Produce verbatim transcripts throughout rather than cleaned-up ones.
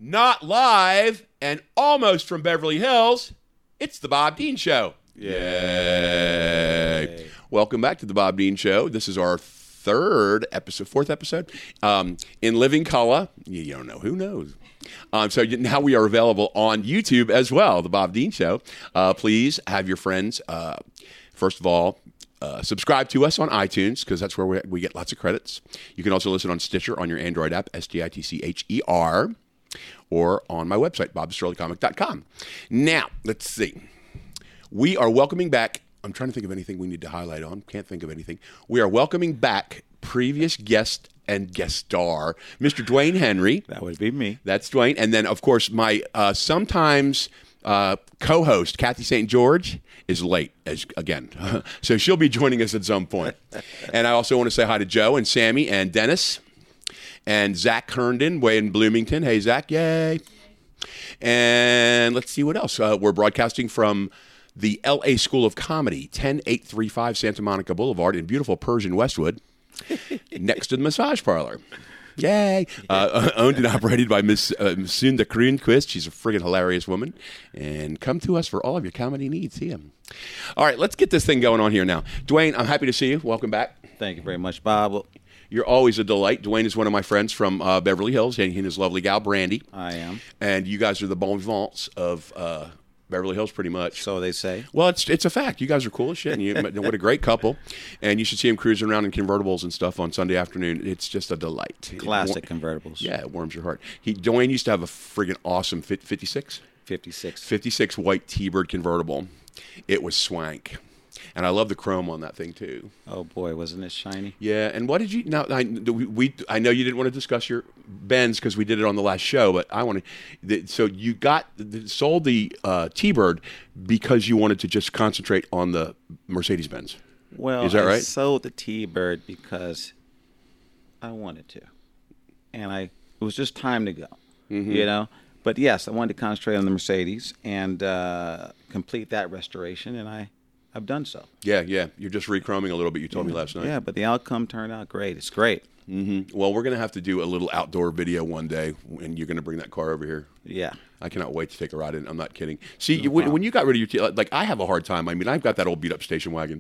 not live and almost from Beverly Hills, it's the Bob Dean Show. Yay. Yay. Welcome back to the Bob Dean Show. This is our third episode, fourth episode, um, in living color. You don't know. Who knows? Um, so now we are available on YouTube as well, the Bob Dean Show. Uh, please have your friends, uh, first of all, Uh, subscribe to us on iTunes, because that's where we, we get lots of credits. You can also listen on Stitcher on your Android app, S T I T C H E R, or on my website, bob stroley comic dot com. Now, let's see. We are welcoming back, I'm trying to think of anything we need to highlight on. Can't think of anything. We are welcoming back previous guest and guest star, Mister Dwayne Henry. That would be me. That's Dwayne. And then, of course, my uh, sometimes uh, co-host, Kathy Saint George, is late, as again. So she'll be joining us at some point. And I also want to say hi to Joe and Sammy and Dennis and Zach Herndon, way in Bloomington. Hey, Zach, yay. And let's see what else. Uh, we're broadcasting from the L A School of Comedy, ten eight thirty-five Santa Monica Boulevard in beautiful Persian Westwood, next to the massage parlor. Yay! Uh, owned and operated by Miss uh, Sunda Kronquist. She's a friggin' hilarious woman. And come to us for all of your comedy needs. See him. All right, let's get this thing going on here now. Dwayne, I'm happy to see you. Welcome back. Thank you very much, Bob. You're always a delight. Dwayne is one of my friends from uh, Beverly Hills, and his lovely gal, Brandy. I am. And you guys are the bon vivants of uh, Beverly Hills, pretty much. So they say. Well, it's it's a fact. You guys are cool as shit. And you, what a great couple. And you should see them cruising around in convertibles and stuff on Sunday afternoon. It's just a delight. Classic war- convertibles. Yeah, it warms your heart. He Dwayne used to have a friggin' awesome fifty-six? fifty-six. fifty-six white T-Bird convertible. It was swank. And I love the chrome on that thing, too. Oh, boy, wasn't it shiny? Yeah, and what did you... Now, I, we, we, I know you didn't want to discuss your Benz because we did it on the last show, but I want to... So you got... sold the uh, T-Bird because you wanted to just concentrate on the Mercedes-Benz. Well, is that right? I sold the T-Bird because I wanted to. And I... It was just time to go, mm-hmm. you know? But, yes, I wanted to concentrate on the Mercedes and uh, complete that restoration, and I... I've done so. Yeah, yeah. You're just re-chroming a little bit, you told yeah. me last night. Yeah, but the outcome turned out great. It's great. Mm-hmm. Well, we're going to have to do a little outdoor video one day, and you're going to bring that car over here. Yeah. I cannot wait to take a ride in. I'm not kidding. See, no you, when, when you got rid of your... T- like, I have a hard time. I mean, I've got that old beat-up station wagon.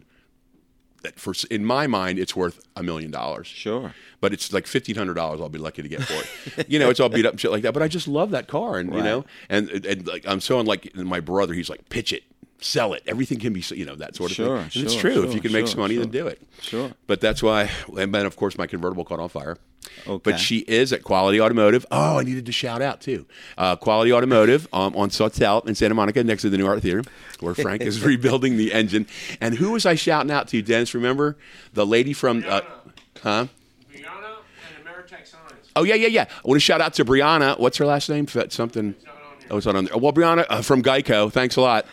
That for In my mind, it's worth a million dollars. Sure. But it's like fifteen hundred dollars I'll be lucky to get for it. You know, it's all beat up and shit like that. But I just love that car. And, right. you know, and, and like, I'm so unlike my brother. He's like, pitch it. Sell it. Everything can be, you know, that sort of sure, thing. And sure, it's true. Sure, if you can sure, make some money, sure. then do it. Sure. But that's why, and then, of course, my convertible caught on fire. Okay. But she is at Quality Automotive. Oh, I needed to shout out, too. Uh, Quality Automotive um, on Sautel in Santa Monica next to the New Art Theater, where Frank is rebuilding the engine. And who was I shouting out to, Dennis? Remember? The lady from... Uh, huh? Brianna and Ameritech Signs. Oh, yeah, yeah, yeah. I want to shout out to Brianna. What's her last name? Something... Oh, it's not on there. Well, Brianna uh, from Geico, thanks a lot.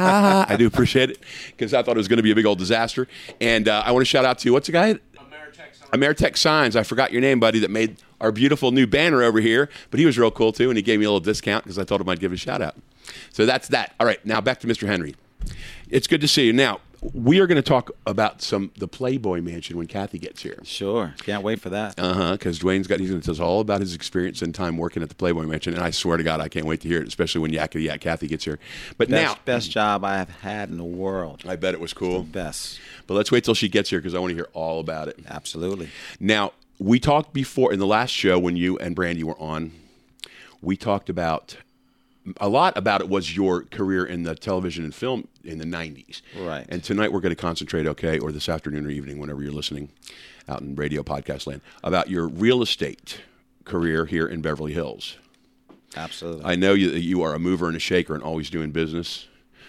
I do appreciate it because I thought it was going to be a big old disaster. And uh, I want to shout out to, what's the guy? Ameritech Signs. Ameritech Signs. I forgot your name, buddy, that made our beautiful new banner over here. But he was real cool, too, and he gave me a little discount because I told him I'd give a shout out. So that's that. All right, now back to Mister Henry. It's good to see you. Now, we are going to talk about some the Playboy Mansion when Kathy gets here. Sure. Can't wait for that. Uh-huh, because Dwayne's got, he's going to tell us all about his experience and time working at the Playboy Mansion, and I swear to God, I can't wait to hear it, especially when Yakety Yak Kathy gets here. But best, now... Best job I have had in the world. I bet it was cool. The best. But let's wait till she gets here because I want to hear all about it. Absolutely. Now, we talked before, in the last show when you and Brandy were on, we talked about... A lot about it was your career in the television and film in the nineties. Right. And tonight we're going to concentrate, okay, or this afternoon or evening, whenever you're listening out in radio podcast land, about your real estate career here in Beverly Hills. Absolutely. I know you, you are a mover and a shaker and always doing business.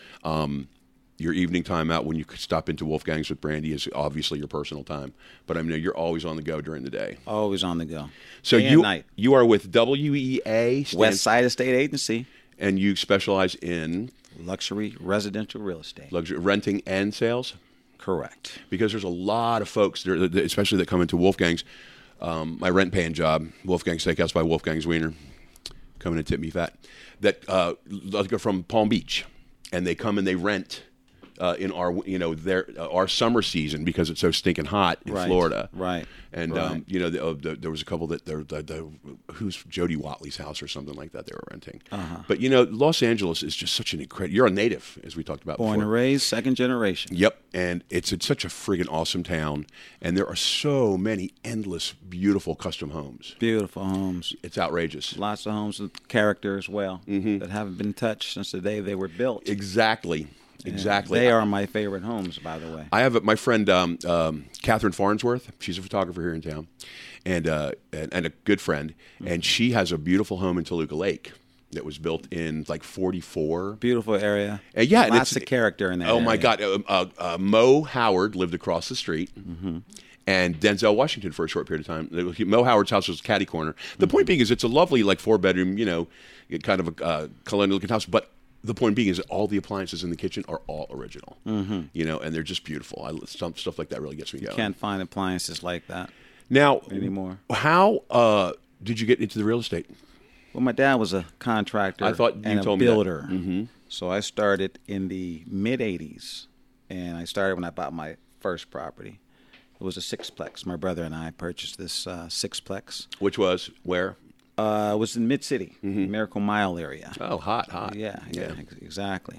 Um, your evening time out when you stop into Wolfgang's with Brandy is obviously your personal time. But I know you're always on the go during the day. Always on the go. So Day you and night. you are with W E A. Stands, West Side Estate Agency. And you specialize in? Luxury residential real estate. Luxury renting and sales? Correct. Because there's a lot of folks, there, especially that come into Wolfgang's. Um, my rent-paying job, Wolfgang Steakhouse by Wolfgang's Wiener, coming and tip me fat, that uh, go from Palm Beach. And they come and they rent uh, in our you know their uh, our summer season because it's so stinking hot in Right. Florida. Right. And Right. um, you know, the, uh, the, there was a couple that the, the, the who's Jody Watley's house or something like that they were renting. Uh-huh. But you know, Los Angeles is just such an incredible. You're a native, as we talked about Born before. and raised, second generation. Yep, and it's it's such a friggin' awesome town, and there are so many endless, beautiful custom homes. Beautiful homes. It's outrageous. Lots of homes with character as well Mm-hmm. that haven't been touched since the day they were built. Exactly, exactly. They are my favorite homes, by the way. I have a, my friend um, um, Catherine Farnsworth. She's a photographer here in town, and uh, and, and a good friend. And she has a beautiful home in Toluca Lake that was built in like forty-four. Beautiful area. Uh, yeah, and Lots it's- of character in that Oh my area. God! Uh, uh, uh, Mo Howard lived across the street, Mm-hmm. and Denzel Washington for a short period of time. Mo Howard's house was catty corner. The point being is, it's a lovely like four bedroom, you know, kind of a uh, colonial looking house, but. The point being is that all the appliances in the kitchen are all original, mm-hmm. you know, and they're just beautiful. I, some stuff like that really gets me going. Can't find appliances like that Now, anymore. how uh, did you get into the real estate? Well, my dad was a contractor I thought you and a told me that. builder. Mm-hmm. So I started in the mid eighties, and I started when I bought my first property. It was a sixplex. My brother and I purchased this uh, sixplex. Which was where? Uh, it was in Mid-City, Miracle Mile area. Oh, hot, hot. Yeah, yeah, ex- exactly.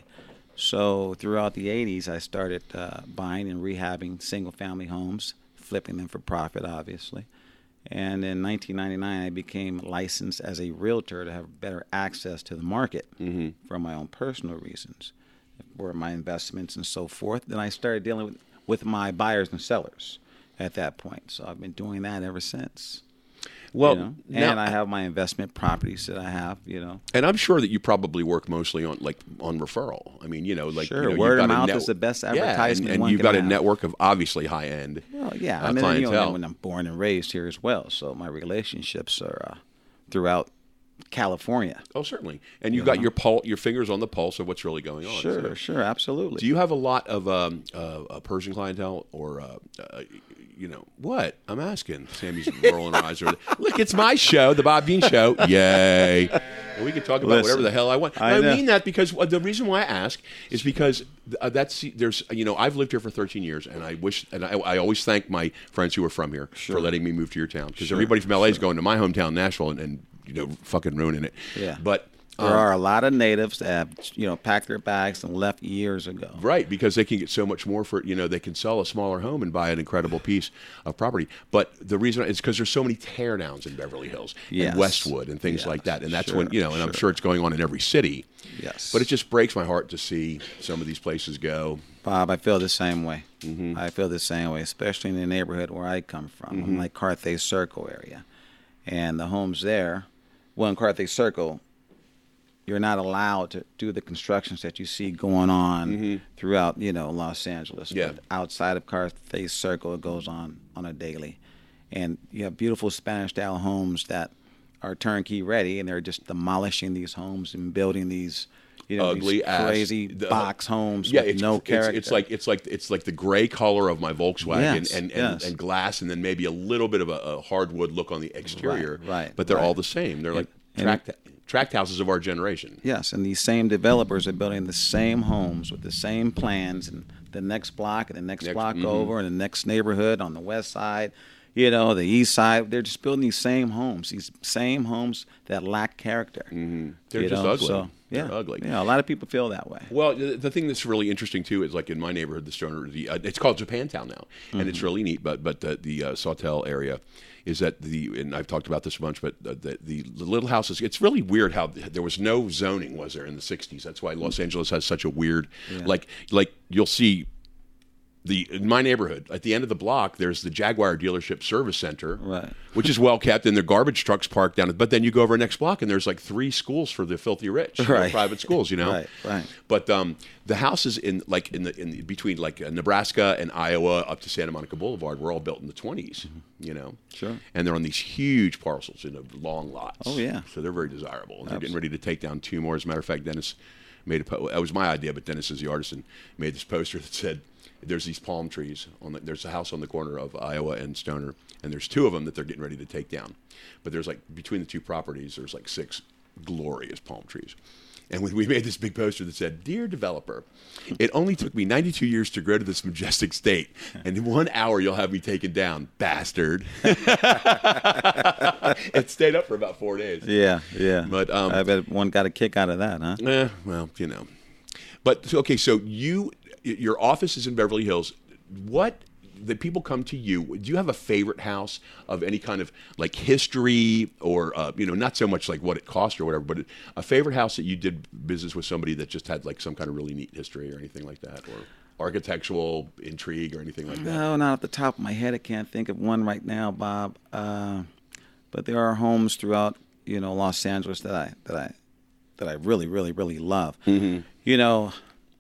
So throughout the eighties, I started uh, buying and rehabbing single-family homes, flipping them for profit, obviously. And in nineteen ninety-nine, I became licensed as a realtor to have better access to the market Mm-hmm. for my own personal reasons, for my investments and so forth. Then I started dealing with, with my buyers and sellers at that point. So I've been doing that ever since. Well, you know? now- And I have my investment properties that I have, you know. And I'm sure that you probably work mostly on like on referral. I mean, you know, like Sure, you know, you've word of got a mouth net- is the best Yeah, and- advertisement and, one you've can got a have. network of obviously high end. Well, yeah. uh, I mean, you know, clientele. when I'm born and raised here as well, so my relationships are uh, throughout California. Oh, certainly. And you've got your pul- your fingers on the pulse of what's really going on. Sure, So- sure, absolutely. Do you have a lot of um, uh, uh, Persian clientele, or uh, uh, you know what? I'm asking. Sammy's rolling her eyes. Over there. Look, it's my show, the Bob Dean Show. Yay! And we can talk about Listen, whatever the hell I want. I I, know. mean that because uh, the reason why I ask is because uh, that's there's you know I've lived here for thirteen years, and I wish and I, I always thank my friends who are from here for letting me move to your town, because Sure, everybody from L A is going to my hometown, Nashville, and, and you know fucking ruining it. Yeah. But. There um, are a lot of natives that have, you know, packed their bags and left years ago. Right, because they can get so much more for, you know, they can sell a smaller home and buy an incredible piece of property. But the reason is because there's so many teardowns in Beverly Hills Yes. and Westwood and things Yes, like that. And that's sure, when, you know, and I'm sure. sure it's going on in every city. Yes. But it just breaks my heart to see some of these places go. Bob, I feel the same way. Mm-hmm. I feel the same way, especially in the neighborhood where I come from. Mm-hmm. I'm like Carthay Circle area. And the homes there, well, in Carthay Circle, you're not allowed to do the constructions that you see going on throughout, you know, Los Angeles. Mm-hmm. Yeah. But outside of Carthay Circle, it goes on on a daily. And you have beautiful Spanish-style homes that are turnkey ready, and they're just demolishing these homes and building these, you know, Ugly these ass- crazy the- box homes Yeah, with it's, no it's, character. it's like it's like it's like the gray color of my Volkswagen Yes, and, and, yes. and glass, and then maybe a little bit of a, a hardwood look on the exterior. Right, right, But they're right. all the same. They're like and- tract, tract houses of our generation. Yes, and these same developers are building the same homes with the same plans, and the next block and the next, Next- block mhm. over, and the next neighborhood on the west side, you know, the east side. They're just building these same homes, these same homes that lack character. Mm-hmm. They're you just know? ugly. So, yeah, They're ugly. Yeah, a lot of people feel that way. Well, the, the thing that's really interesting too is like in my neighborhood, the Stoner, the uh, it's called Japantown now, and Mm-hmm. it's really neat. But but the the uh, Sawtell area is that the and I've talked about this a bunch, but the, the the little houses. It's really weird how there was no zoning, was there, in the sixties? That's why Los Angeles has such a weird Yeah. like like you'll see. The, in my neighborhood, at the end of the block, there's the Jaguar dealership service center, Right. which is well kept, and their garbage trucks parked down. But then you go over next block, and there's like three schools for the filthy rich, you know, Right. private schools, you know. Right, right. But um, the houses in like in the in the, between like uh, Nebraska and Iowa up to Santa Monica Boulevard were all built in the twenties, you know. Sure. And they're on these huge parcels in a long lots. Oh, yeah. So they're very desirable. And they're getting ready to take down two more. As a matter of fact, Dennis made a po- that was my idea, but Dennis is the artist and made this poster that said, "There's these palm trees on the, there's a house on the corner of Iowa and Stoner, and there's two of them that they're getting ready to take down. But there's like between the two properties, there's like six glorious palm trees." And we we made this big poster that said, "Dear developer, it only took me ninety-two years to grow to this majestic state, and in one hour you'll have me taken down, bastard." It stayed up for about four days. Yeah, yeah. But, um, I bet one got a kick out of that, huh? Eh, well, you know. But so, okay, so you, your office is in Beverly Hills. What the people come to you? Do you have a favorite house of any kind of like history, or uh, you know, not so much like what it cost or whatever, but a favorite house that you did business with somebody that just had like some kind of really neat history or anything like that, or architectural intrigue or anything like that? No, not off the top of my head. I can't think of one right now, Bob. Uh, but there are homes throughout, you know, Los Angeles that I that I that I really, really, really love. Mm-hmm. You know,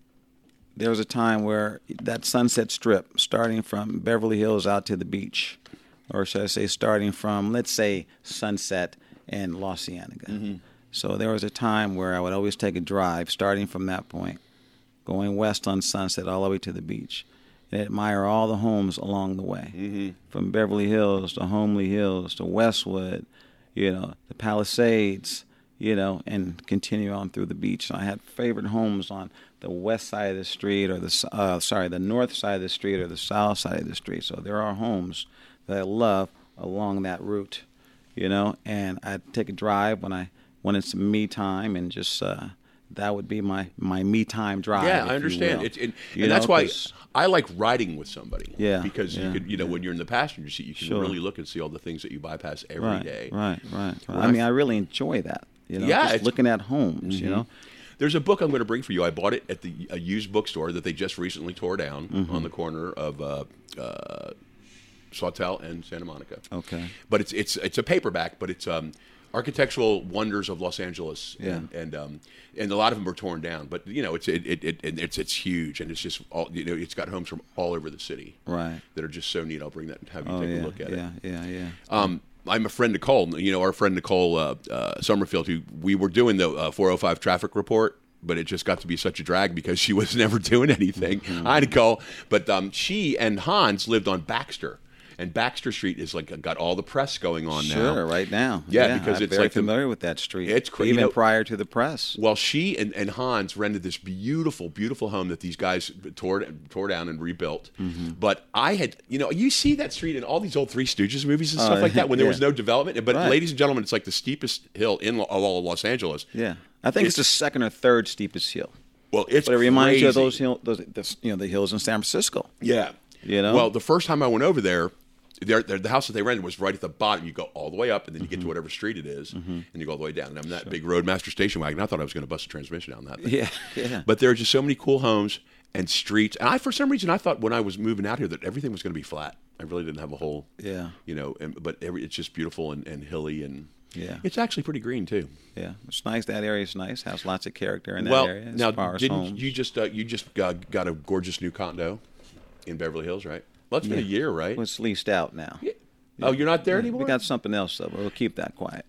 there was a time where that Sunset Strip, starting from Beverly Hills out to the beach, or should I say, starting from, let's say, Sunset and La Cienega. Mm-hmm. So there was a time where I would always take a drive, starting from that point, going west on Sunset all the way to the beach, and admire all the homes along the way, Mm-hmm. from Beverly Hills to Homely Hills to Westwood, you know, the Palisades, you know, and continue on through the beach. And I had favorite homes on the west side of the street, or the uh, sorry, the north side of the street, or the south side of the street. So there are homes that I love along that route, you know. And I'd take a drive when I wanted some me time, and just uh, that would be my my me time drive. Yeah, if I you understand. will. It's, and You and that's know, why 'cause- I like riding with somebody. Yeah, Because yeah, you could, you know, yeah. when you're in the passenger seat, you can Sure. really look and see all the things that you bypass every right, day. right, right, right. When I I mean, f- I really enjoy that. You know, Yeah, just it's- looking at homes. You know. There's a book I'm going to bring for you. I bought it at the a used bookstore that they just recently tore down Mm-hmm. on the corner of uh, uh, Sawtelle and Santa Monica. Okay. But it's it's it's a paperback, but it's um, architectural wonders of Los Angeles, Yeah. and and, um, and a lot of them are torn down. But you know, it's it, it, it it's it's huge, and it's just all you know. It's got homes from all over the city, Right. that are just so neat. I'll bring that and have you Oh take yeah, a look at yeah, it. yeah, yeah. Um, I'm a friend Nicole. You know, our friend Nicole uh, uh, Summerfield, who we were doing the uh, four oh five traffic report, but it just got to be such a drag because she was never doing anything. Mm-hmm. Hi, Nicole. But um, she and Hans lived on Baxter, and Baxter Street is like got all the press going on now. Sure, right now. Yeah, because I'm it's very like the- familiar with that street. It's cra- you even know- prior to the press. Well, she and, and Hans rented this beautiful, beautiful home that these guys tore tore down and rebuilt. Mm-hmm. But I had, you know, you see that street in all these old Three Stooges movies and Oh, stuff like that when there yeah. was no development. But Right. ladies and gentlemen, it's like the steepest hill in of all of Los Angeles. Yeah, I think it's, It's- the second or third steepest hill. Well, it's But it reminds you of crazy. those hill, those, those, you know, the hills in San Francisco. Yeah. You know? Well, the first time I went over there, there, there, the house that they rented was right at the bottom. You go all the way up, and then you get to whatever street it is, and you go all the way down. And I'm that big Roadmaster station wagon. I thought I was going to bust a transmission down that thing. Yeah, yeah. But there are just so many cool homes and streets. And I, for some reason, I thought when I was moving out here that everything was going to be flat. I really didn't have a whole, Yeah. you know, and, but every, it's just beautiful and, and hilly, and Yeah. it's actually pretty green too. Yeah, it's nice. That area is nice. Has lots of character in that well, area. As now far as didn't homes. you just uh, you just got, got a gorgeous new condo in Beverly Hills, right? Well, it's been a Yeah. year, right? Well, it's leased out now. Yeah. Oh, you're not there Yeah, anymore? We got something else though, but we'll keep that quiet.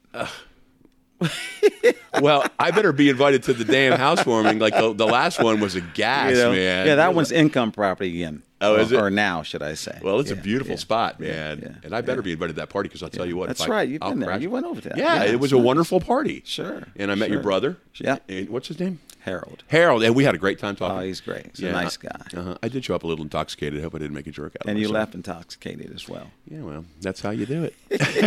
Well, I better be invited to the damn housewarming. Like the, the last one was a gas, You know? man. Yeah, that one's income property again. Oh, or, is it? Or now, should I say? Well, it's a Yeah, beautiful yeah. spot, man. yeah, and I better yeah. be invited to that party because I'll tell you what. That's if I- right. You've I'll been there. crash- You went over to that. Yeah, Yeah, it was it's a nice. wonderful party. Sure. And I met your sure. brother. Yeah. And what's his name? Harold. Harold. And we had a great time talking. Oh, he's great. He's Yeah, a nice I- guy. Uh-huh. I did show up a little intoxicated. I hope I didn't make a jerk out of And you myself. left intoxicated as well. Yeah, well, that's how you do it.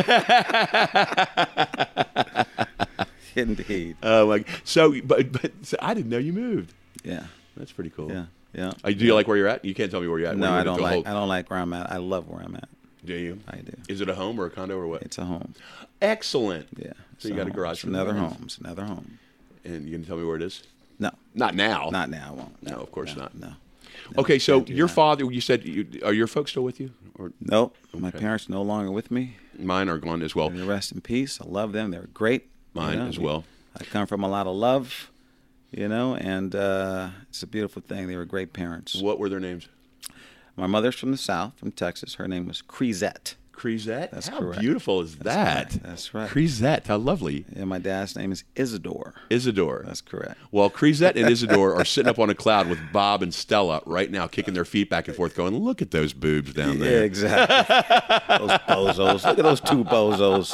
Indeed. Oh, my. So, but, but so I didn't know you moved. Yeah. That's pretty cool. Yeah. Yeah. Uh, do you like where you're at? You can't tell me where you're at. No, Where you I don't go like. hold- I don't like where I'm at. I love where I'm at. Do you? I do. Is it a home or a condo or what? It's a home. Excellent. Yeah. So you it's got a home. garage It's for the another garage. home. It's another home. And you can tell me where it is? No, Not now. not now. I won't. No, of course no, not. No. No, Okay, so can't do your that. father, you said, you, are your folks still with you? Or Nope. My Okay. parents no longer with me. mine are gone as well. May they rest in peace. I love them. They're great. you Mine know. as well. I come from a lot of love, you know, and uh, it's a beautiful thing. They were great parents. What were their names? My mother's from the South, from Texas. Her name was Cresette. Crisette? That's how correct. beautiful is that? right. That's right. Crisette, how lovely. And my dad's name is Isidore. Isidore. That's correct. Well, Crisette and Isidore are sitting up on a cloud with Bob and Stella right now, kicking their feet back and forth, going, look at those boobs down Yeah, there. exactly. Those bozos. Look at those two bozos.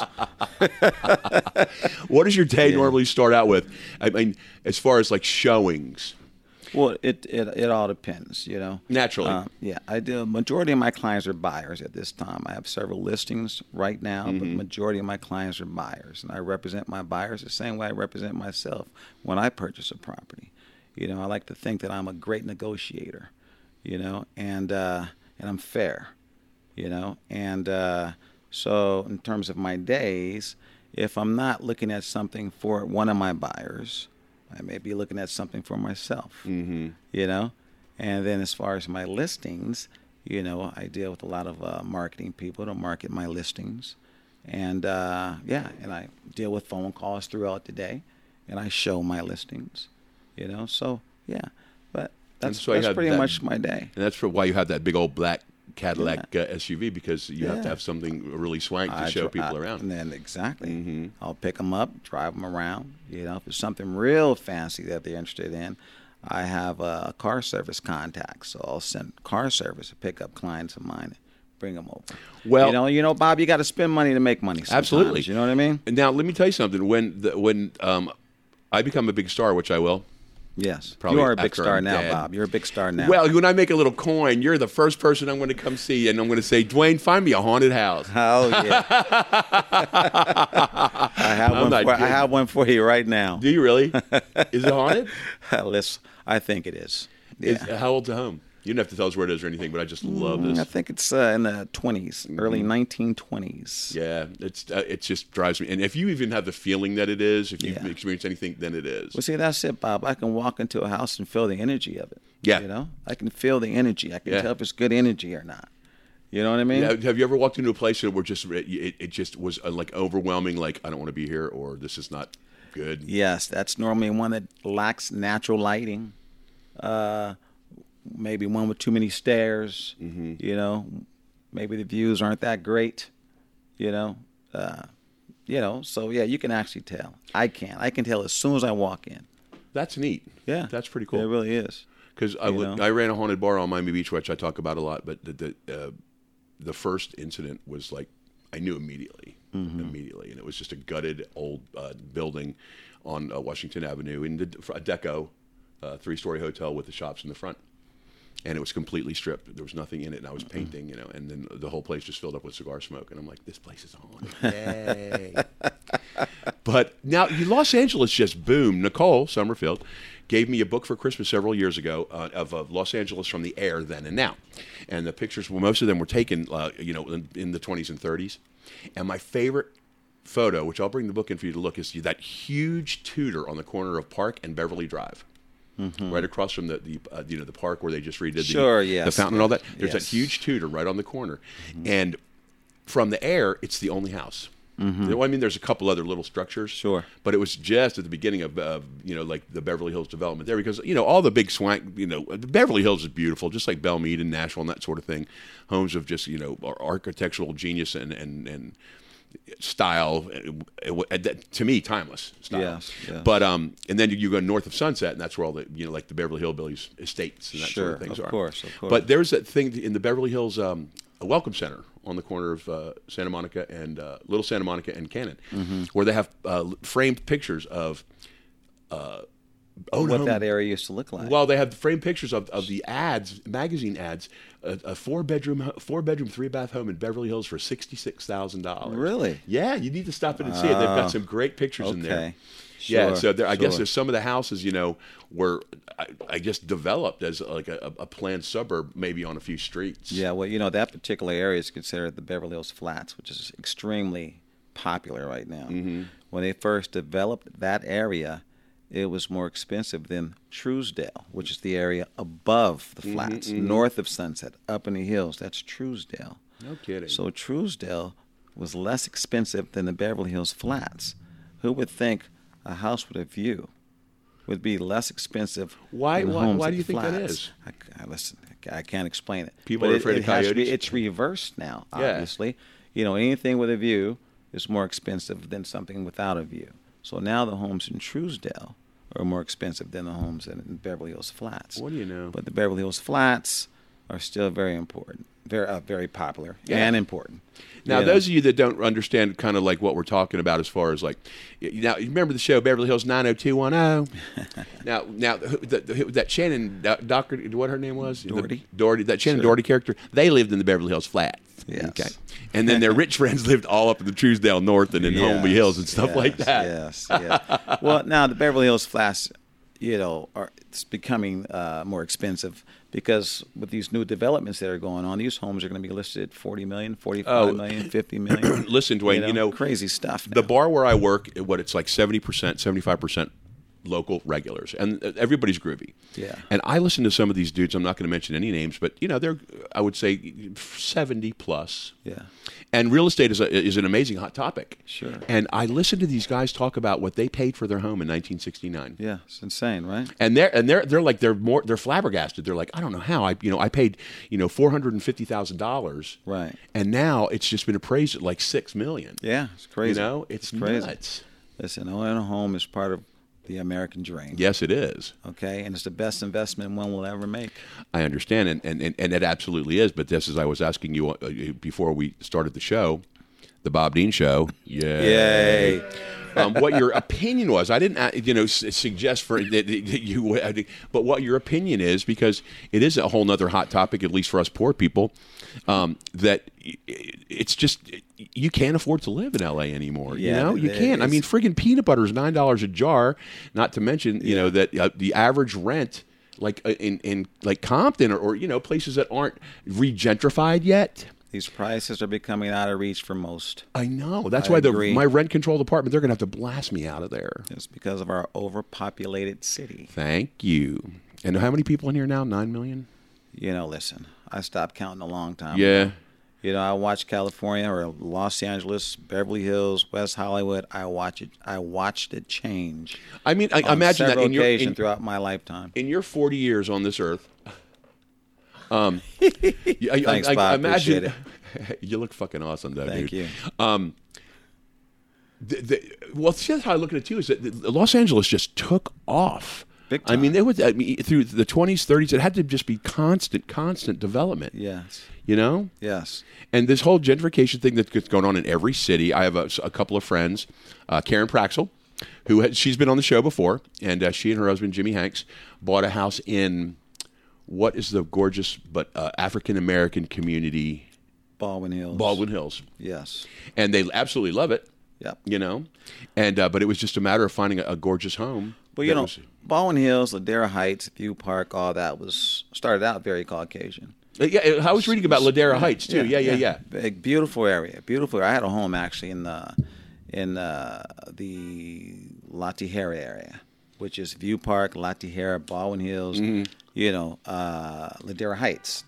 What does your day normally start out with? I mean, as far as like showings. Well, it, it it all depends, you know. Naturally. Um, yeah, I do. Majority of my clients are buyers at this time. I have several listings right now, Mm-hmm. but majority of my clients are buyers, and I represent my buyers the same way I represent myself when I purchase a property. You know, I like to think that I'm a great negotiator, you know, and uh, and I'm fair, you know, and uh, so in terms of my days, if I'm not looking at something for one of my buyers, I may be looking at something for myself, Mm-hmm. you know. And then as far as my listings, you know, I deal with a lot of uh, marketing people to market my listings. And, uh, yeah, and I deal with phone calls throughout the day, and I show my listings, you know. So, yeah, but that's, so you that's have pretty that- much my day. And that's for why you have that big old black Cadillac uh, S U V, because you have to Yeah. have something really swank to I show dri- people I- around. And then exactly, Mhm. I'll pick them up, drive them around. You know, if it's something real fancy that they're interested in, I have a car service contact, so I'll send car service to pick up clients of mine, and bring them over. Well- you know, you know, Bob, you got to spend money to make money. Sometimes, Absolutely. you know what I mean? And now let me tell you something. When the, when um, I become a big star, which I will. Yes, Probably you are a big after star I'm now, dead. Bob. You're a big star now. Well, when I make a little coin, you're the first person I'm going to come see, and I'm going to say, Dwayne, find me a haunted house. oh yeah, I have I'm one. not For, I kidding. have one for you right now. Do you really? Is it haunted? Let's. I think it is. Yeah. Is, how old's the home? You don't have to tell us where it is or anything, but I just love Mm, I this. think it's uh, in the twenties, early nineteen twenties. Yeah, it's uh, it just drives me. And if you even have the feeling that it is, if you Yeah. experience anything, then it is. Well, see, that's it, Bob. I can walk into a house and feel the energy of it. Yeah. You know, I can feel the energy. I can Yeah. tell if it's good energy or not. You know what I mean? Yeah, have you ever walked into a place where just it, it just was uh, like overwhelming, like I don't want to be here, or this is not good? Yes, that's normally one that lacks natural lighting. Uh, maybe one with too many stairs. Mm-hmm. You know, maybe the views aren't that great. You know, uh, you know. So yeah, you can actually tell. I can. I can tell as soon as I walk in. That's neat. Yeah, that's pretty It cool. really is. Because I, You would- know? I ran a haunted bar on Miami Beach, which I talk about a lot. But the the, uh, the first incident was like I knew immediately, Mm-hmm. immediately, and it was just a gutted old uh, building on uh, Washington Avenue in the, a deco, uh, three-story hotel with the shops in the front, and it was completely stripped. There was nothing in it, and I was painting, you know, and then the whole place just filled up with cigar smoke, and I'm like, this place is haunted. Yay! But now Los Angeles just boomed. Nicole Summerfield gave me a book for Christmas several years ago uh, of uh, Los Angeles from the air then and now, and the pictures, well, most of them were taken, uh, you know, in, in the twenties and thirties. And my favorite photo, which I'll bring the book in for you to look, is that huge Tudor on the corner of Park and Beverly Drive. Right across from the, the uh, you know the park where they just redid the, Sure, the yes, fountain and all that. There's yes. that huge Tudor right on the corner, and from the air, it's the only house. Well, I mean, there's a couple other little structures, Sure. but it was just at the beginning of uh, you know like the Beverly Hills development there, because you know all the big swank, you know Beverly Hills is beautiful, just like Belmead and Nashville and that sort of thing, homes of just you know ar- architectural genius and and and style, uh, uh, that- to me, timeless style. Yes, yes. But um, and then you go north of Sunset, and that's where all the you know like the Beverly Hillbillies estates and that Sure, sort of things of are. course, of course. But there's that thing in the Beverly Hills um, a Welcome Center on the corner of uh, Santa Monica and uh, Little Santa Monica and Cannon, Mm-hmm. where they have uh, framed pictures of. Uh, own What home- that area used to look like. well, they have framed pictures of, of the ads, magazine ads, a, a four bedroom, four bedroom, three bath home in Beverly Hills for sixty six thousand dollars. Really? Yeah, you need to stop in and see it. They've got some great pictures in there. okay. Yeah, Sure, so there, I guess sure. there's some of the houses, you know, were I, I guess developed as like a, a planned suburb, maybe on a few streets. Yeah, well, you know, that particular area is considered the Beverly Hills Flats, which is extremely popular right now. Mm-hmm. When they first developed that area, it was more expensive than Truesdale, which is the area above the flats, north of Sunset, up in the hills. That's Truesdale. No kidding. So Truesdale was less expensive than the Beverly Hills Flats. Who would think a house with a view would be less expensive? Why- than why- homes why at do you the think that flats? is? I, I, listen, I can't explain it. People But are it- afraid it of has to be- coyotes? it's reversed now, Yeah. obviously. You know, anything with a view is more expensive than something without a view. So now the homes in Truesdale are more expensive than the homes in Beverly Hills Flats. What do you know? But the Beverly Hills Flats are still very important, very uh, very popular Yeah. and important. Now, You know? those of you that don't understand kind of like what we're talking about as far as like, you now you remember the show Beverly Hills nine oh two one oh? now, now who- the, the, who- that Shannon, Do- Doctor, what her name was? Doherty. The, Doherty, that Shannon Sure. Doherty character, they lived in the Beverly Hills Flats. Yes. Okay. And then their rich friends lived all up in the Truesdale North and in Yes, Holmby Hills and stuff yes, like that. Yes, yes. Well, now the Beverly Hills Flats, you know, are it's becoming uh, more expensive because with these new developments that are going on, these homes are going to be listed at forty million, forty-five Oh. million, fifty million. Listen, Dwayne, you know, crazy stuff. Now. The bar where I work, what it's like seventy percent, seventy-five percent local regulars, and uh, everybody's groovy. Yeah. And I listen to some of these dudes. I'm not going to mention any names, but you know, they're I would say seventy plus. Yeah. And real estate is a, is an amazing hot topic. Sure. And I listen to these guys talk about what they paid for their home in nineteen sixty-nine. Yeah, it's insane, right? And they're and they're they're like they're more they're flabbergasted. They're like, I don't know how I you know I paid you know four hundred and fifty thousand dollars, Right. and now it's just been appraised at like six million. Yeah, it's crazy. You know, it's, crazy. nuts. Listen, owning a home is part of the American dream. Yes, it is. Okay, and it's the best investment one will ever make. I understand, and, and, and, and it absolutely is. But just as I was asking you uh, before we started the show, the Bob Dean Show, yay. Yay. um, what your opinion was. I didn't, uh, you know, s- suggest for that that you, but what your opinion is, because it is a whole nother hot topic, at least for us poor people, um, that it's just, you can't afford to live in L A anymore. You Yeah, know, you it can't. I is. mean, friggin' peanut butter is nine dollars a jar, not to mention, you know, that uh, the average rent, like uh, in, in like Compton or, or, you know, places that aren't regentrified yet. These prices are becoming out of reach for most. I know. That's I why the agree. my rent controlled apartment, they're going to have to blast me out of there. It's because of our overpopulated city. Thank you. And how many people in here now? Nine million? You know, listen, I stopped counting a long time Yeah. ago. You know, I watch California or Los Angeles, Beverly Hills, West Hollywood. I watch it. I watched it change. I mean, I on imagine that several in your occasions in, throughout my lifetime. in your forty years on this earth. Um, I, I- Thanks, I, I Bob. imagine Appreciate you look fucking awesome, though, Thank dude. you. Um, the, the, well, see, that's how I look at it too. Is that the- Los Angeles just took off. Big I mean, time. it was I mean, through the twenties, thirties. It had to just be constant, constant development. Yes. You know. Yes. And this whole gentrification thing that's going on in every city. I have a, a couple of friends, uh, Karen Praxel, who had, she's been on the show before, and uh, she and her husband Jimmy Hanks bought a house in what is the gorgeous but uh, African American community, Baldwin Hills. Baldwin Hills, Yes. and they absolutely love it. Yep. You know, and uh, but it was just a matter of finding a, a gorgeous home. Well, you that know, was- Baldwin Hills, Ladera Heights, View Park, all that was started out very Caucasian. Uh, yeah, I was reading about Ladera Heights too. Yeah, yeah, yeah. Big, beautiful area. Beautiful. I had a home actually in the in uh, the La Tijera area, which is View Park, La Tijera, Baldwin Hills, Mm-hmm. you know, uh, Ladera Heights,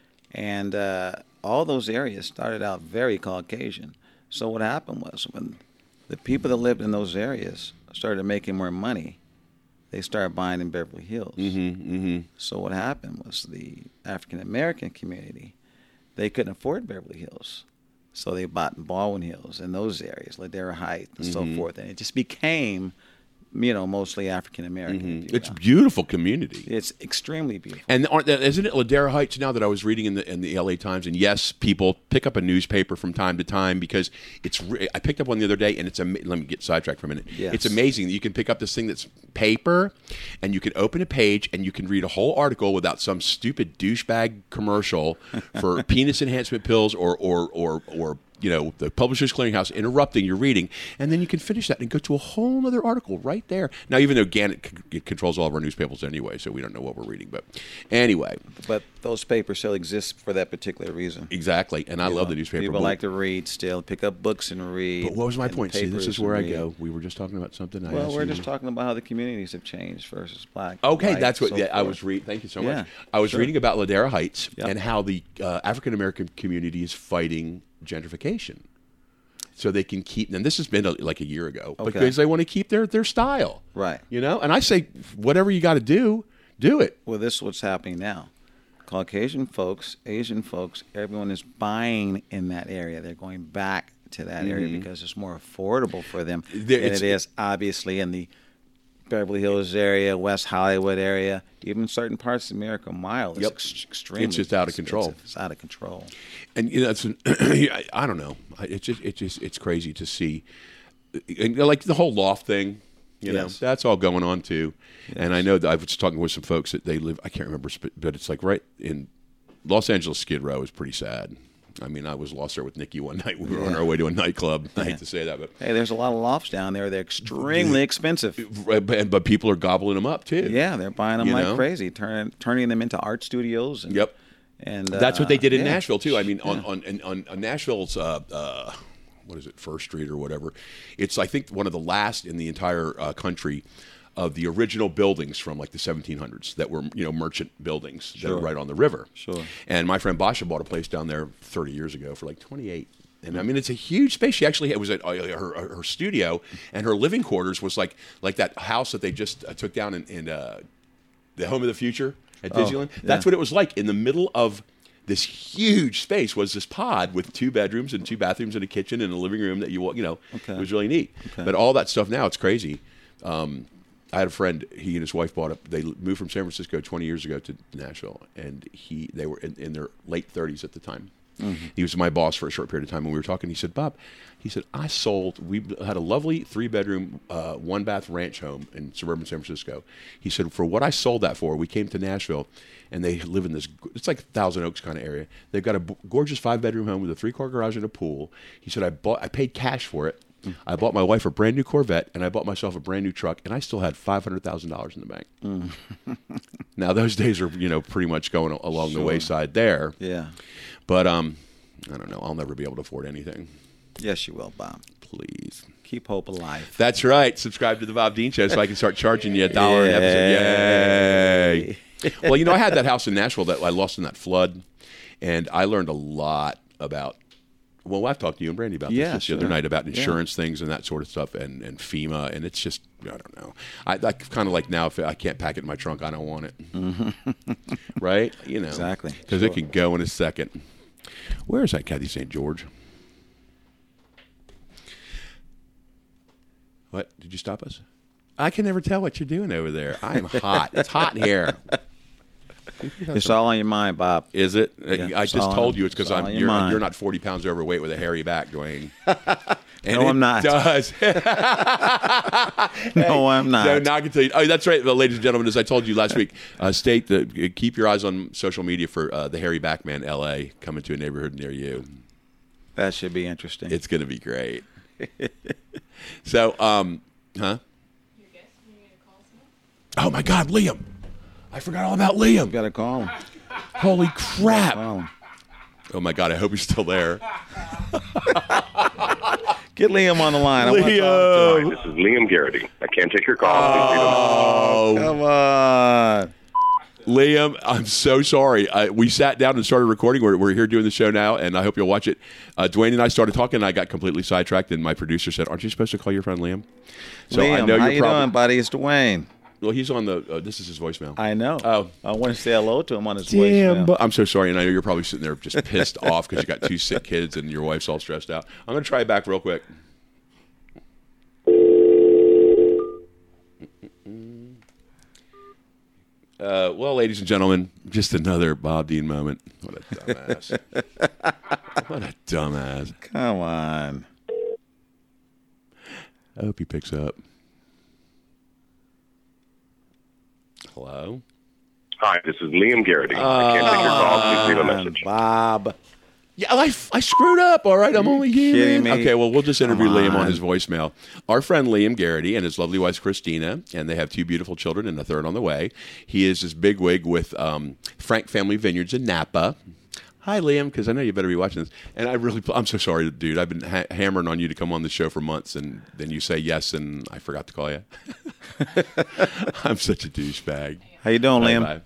and uh, all those areas started out very Caucasian. So what happened was when the people that lived in those areas started making more money, they started buying in Beverly Hills. Mm-hmm, mm-hmm. So what happened was the African American community, they couldn't afford Beverly Hills. So they bought in Baldwin Hills and those areas, Ladera Heights and so forth. And it just became, you know, mostly African American. It's a beautiful community. It's extremely beautiful. And aren't that, isn't it Ladera Heights now that I was reading in the in the L A Times? And yes, people pick up a newspaper from time to time because it's. Re- I picked up one the other day, and it's. Am- let me get sidetracked for a minute. Yes. It's amazing that you can pick up this thing that's paper, and you can open a page, and you can read a whole article without some stupid douchebag commercial for penis enhancement pills or or or or. You know, the Publishers Clearinghouse interrupting your reading, and then you can finish that and go to a whole other article right there. Now, even though Gannett c- it controls all of our newspapers anyway, so we don't know what we're reading. But anyway, But those papers still exist for that particular reason. exactly. And I You love know, the newspaper. People but, like to read still, pick up books and read. but what was my and point? See, this papers is where I and read. go. We were just talking about something. I Well, asked we're you just to- talking about how the communities have changed versus black. Okay, white, that's what so yeah, I forth. was reading. Thank you so Yeah, much. I was sure. reading about Ladera Heights Yep. and how the uh, African American community is fighting gentrification, so they can keep. And this has been a, like a year ago Okay. because they want to keep their their style, Right. You know. And I say, whatever you got to do, do it. Well, this is what's happening now. Caucasian folks, Asian folks, everyone is buying in that area. They're going back to that area Mm-hmm. because it's more affordable for them There- than it's- it is obviously in the Beverly Hills area, West Hollywood area, even certain parts of Miracle Mile. Is Yep. ex- extremely It's just out of control. expensive. It's out of control. And you know, it's an, I, I don't know. I- It's just, it's just, it's crazy to see, and, like the whole loft thing. You know, Yes. that's all going on too. And I know that I was talking with some folks that they live. I can't remember, sp- but it's like right in Los Angeles. Skid Row is pretty sad. I mean, I was lost there with Nikki one night. We were on our way to a nightclub. I hate to say that, but Hey, there's a lot of lofts down there. They're extremely expensive. but, but people are gobbling them up too. Yeah, they're buying them You like know? crazy, turning turning them into art studios. And, Yep. And That's uh, what they did in yeah. Nashville too. I mean, on on on, on, on Nashville's uh, uh, what is it, First Street or whatever? It's I think one of the last in the entire uh, country of the original buildings from like the seventeen hundreds that were you know merchant buildings that are Sure. right on the river. Sure. And my friend Basha bought a place down there thirty years ago for like twenty-eight. And I mean, it's a huge space. She actually it was at uh, her her studio, and her living quarters was like like that house that they just uh, took down in, in uh, the Home of the Future at Oh, Disneyland. yeah. That's what it was like. In the middle of this huge space was this pod with two bedrooms and two bathrooms and a kitchen and a living room that you wa- you know Okay. it was really neat. But all that stuff now it's crazy. Um, I had a friend. He and his wife bought up. They moved from San Francisco twenty years ago to Nashville, and he they were in, in their late thirties at the time. Mm-hmm. He was my boss for a short period of time, and we were talking. He said, "Bob," he said, "I sold. We had a lovely three bedroom, uh, one bath ranch home in suburban San Francisco." He said, "For what I sold that for, we came to Nashville, and they live in this. It's like Thousand Oaks kind of area. They've got a b- gorgeous five bedroom home with a three car garage and a pool." He said, "I bought. I paid cash for it." I bought my wife a brand new Corvette, and I bought myself a brand new truck, and I still had five hundred thousand dollars in the bank. Mm. Now those days are, you know, pretty much going along the wayside there. Yeah. But um, I don't know. I'll never be able to afford anything. Yes, you will, Bob. Please. Keep hope alive. That's right. Subscribe to the Bob Dean Show so I can start charging you a dollar an episode. Yay! Well, you know, I had that house in Nashville that I lost in that flood, and I learned a lot about. Well, I've talked to you and Brandy about this Yeah, just the other sure. night about Yeah. insurance things and that sort of stuff, and, and FEMA, and it's just I don't know. I, I kind of like now if I can't pack it in my trunk, I don't want it. Right? You know, Exactly. because Sure. it can go in a second. Where is that Kathy Saint George? What? Did you stop us? I can never tell what you're doing over there. I am hot. It's hot in here. It's all on your mind, Bob. Is it? Yeah, I it's just all- told you it's because it's all I'm on your you're, mind. you're not forty pounds overweight with a hairy back, Dwayne. And No, it I'm not. Does. No, I'm not. So now I can tell you. Oh, that's right, well, ladies and gentlemen. As I told you last week, uh, state that keep your eyes on social media for uh, the Hairy Backman L A coming to a neighborhood near you. That should be interesting. It's going to be great. So, um, huh? Oh my God, Liam! I forgot all about Liam. You got to call him. Holy crap! Call him. Oh my God, I hope he's still there. Get Liam on the line. I wanna talk to Liam! him. This is Liam Garrity. I can't take your call. Please leave a message. Oh, Come on. Liam, I'm so sorry. I, we sat down and started recording. We're, we're here doing the show now, and I hope you'll watch it. Uh, Dwayne and I started talking, and I got completely sidetracked, and my producer said, "Aren't you supposed to call your friend Liam?" So Liam, I know how you're you probably. doing, buddy? It's Dwayne. Well, he's on the. Uh, this is his voicemail. I know. Oh. I want to say hello to him on his Damn, voicemail. but I'm so sorry, and I know you're probably sitting there just pissed off because you got two sick kids and your wife's all stressed out. I'm going to try it back real quick. Uh, well, ladies and gentlemen, just another Bob Dean moment. What a dumbass. What a dumbass. Come on. I hope he picks up. Hello? Hi, this is Liam Garrity. I can't take your call. Please leave a message. Bob. Yeah, I, I screwed up. All right, I'm only human. kidding me? Okay, well, we'll just interview Come Liam on on. his voicemail. Our friend Liam Garrity and his lovely wife Christina, and they have two beautiful children and a third on the way. He is this bigwig with um, Frank Family Vineyards in Napa. Hi, Liam, because I know you better be watching this. And I really, I'm so sorry, dude. I've been ha- hammering on you to come on the show for months, and then you say yes, and I forgot to call you. I'm such a douchebag. How you doing, Liam? Bye-bye.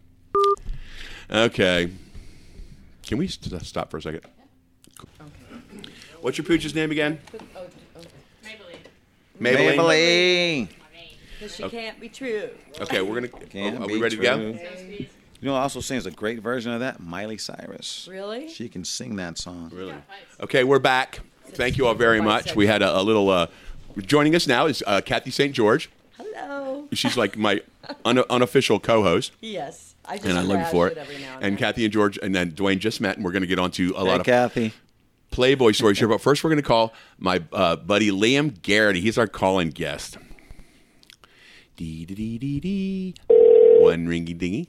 Okay. Can we st- stop for a second? What's your pooch's name again? Maybelline. Maybelline. Maybelline. Because she can't be true. Okay, we're gonna. Can't are be we ready true. to go? You know, who also sings a great version of that. Miley Cyrus. Really? She can sing that song. Really? Okay, we're back. Thank you all very much. We had a, a little. Uh, joining us now is uh, Kathy Saint George. Hello. She's like my un- unofficial co-host. Yes. I just And I love you crash for it. every now and, And then. Kathy and George, and then Dwayne just met, and we're going to get on to a Hey, lot of Kathy. Playboy stories here. But first, we're going to call my uh, buddy Liam Garrity. He's our call-in guest. Dee dee dee dee dee. One ringy dingy.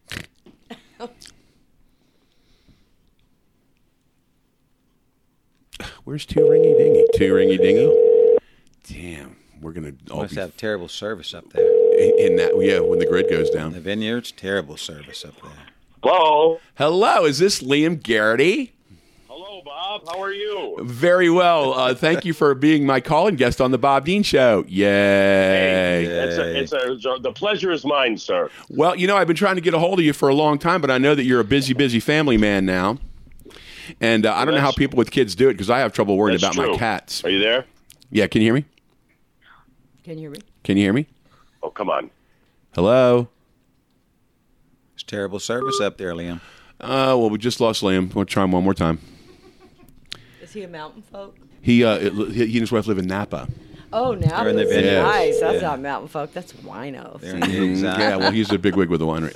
Where's two ringy dingy? Two ringy dingy. Damn, we're gonna all Must be have terrible service up there. in that. Yeah, when the grid goes The down. vineyards, terrible service up there. Hello. Hello, is this Liam Garrity? Hello, Bob. How are you? Very well. Uh, thank you for being my call-in guest on the Bob Dean Show. Yay! Hey, it's a, it's a, it's a, the pleasure is mine, sir. Well, you know, I've been trying to get a hold of you for a long time, but I know that you're a busy, busy family man now. And uh, I don't know how That's- people with kids do it because I have trouble worrying That's about true. my cats. Are you there? Yeah, can you hear me? Can you hear me? Can you hear me? Oh, come on. Hello? It's terrible service up there, Liam. Uh, well, we just lost Liam. We'll try him one more time. Is he a mountain folk? He, uh, it, he he and his wife live in Napa. Oh, now in the that's vineyards. nice. That's Yeah. not mountain folk. That's winos. They're in the exact. Yeah, well, he's a bigwig with the winery.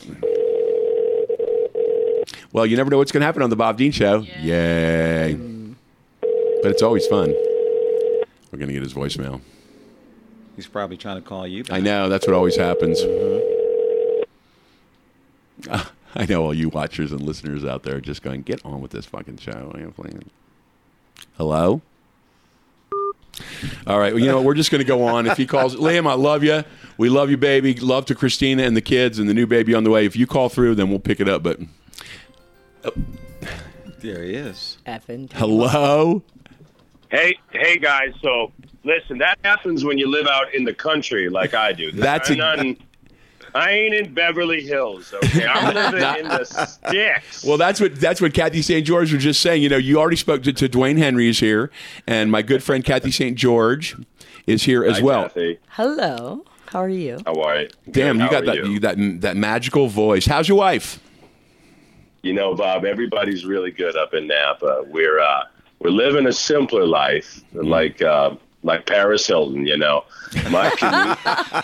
Well, you never know what's going to happen on the Bob Dean Show. Yay. But it's always fun. We're going to get his voicemail. He's probably trying to call you back. I know. That's what always happens. Uh, I know all you watchers and listeners out there are just going, get on with this fucking show. Hello? All right. Well, you know, we're just going to go on. If he calls, Liam, I love you. We love you, baby. Love to Christina and the kids and the new baby on the way. If you call through, then we'll pick it up. But There he is. Effing. hello? Hey, hey, guys. So, listen, that happens when you live out in the country like I do. That's I'm a- not in, I ain't in Beverly Hills, okay? I'm living in the sticks. Well, that's what that's what Kathy Saint George was just saying. You know, you already spoke to, to Dwayne Henry is here, and my good friend Kathy Saint George is here as Hi, well. Kathy. Hello. How are you? How are you? Damn, Good. you How got are that you? you that that magical voice. How's your wife? You know, Bob, everybody's really good up in Napa. We're uh, we're living a simpler life, Mm. like uh, like Paris Hilton. You know, my commute.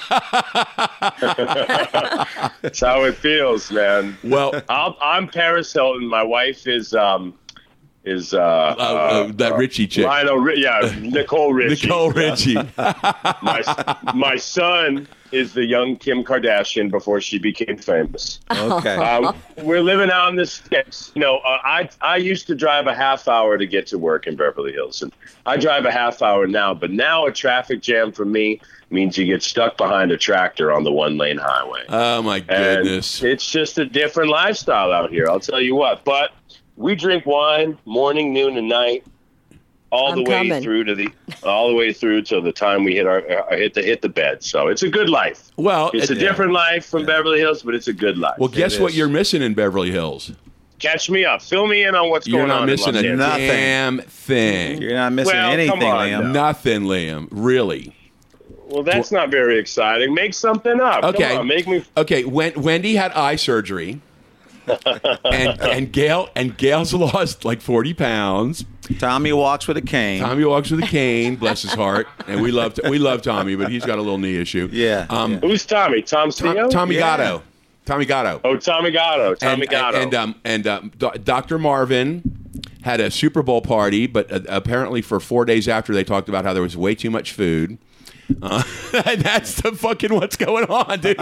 That's how it feels, man. Well, I'm, I'm Paris Hilton. My wife is um is uh, uh, uh, that Richie chick. Lionel, Ri- yeah, Nicole Richie. Nicole Richie. My my son is the young Kim Kardashian before she became famous. Okay. Um, we're living out in the sticks. You know, uh, I I used to drive a half hour to get to work in Beverly Hills, and I drive a half hour now. But now a traffic jam for me means you get stuck behind a tractor on the one lane highway. Oh my And goodness. it's just a different lifestyle out here. I'll tell you what. But we drink wine morning, noon, and night, all I'm the way coming. through to the all the way through till the time we hit our uh, hit the hit the bed. So it's a good life. Well, It's a it- different life from Beverly Hills, but it's a good life. Well, guess It what is. you're missing in Beverly Hills? Catch me up. Fill me in on what's You're going not on. missing in a Los Nothing. Angeles. damn thing. You're not missing Well, anything, come on, Liam. no. Nothing, Liam. Really. Well, that's not very exciting. Make something up. Okay. Come on, make me. Okay. When Wendy had eye surgery, and and Gail and Gail's lost like forty pounds. Tommy walks with a cane. Tommy walks with a cane, bless his heart, and we love we love Tommy, but he's got a little knee issue. Yeah, Um, yeah. Who's Tommy? Tom Tom, Theo? Tommy Yeah. Gatto. Tommy Gatto. Oh, Tommy Gatto. Tommy and, Gatto. and um, and um, Do- Doctor Marvin had a Super Bowl party, but uh, apparently for four days after they talked about how there was way too much food. Uh, that's the fucking what's going on, dude.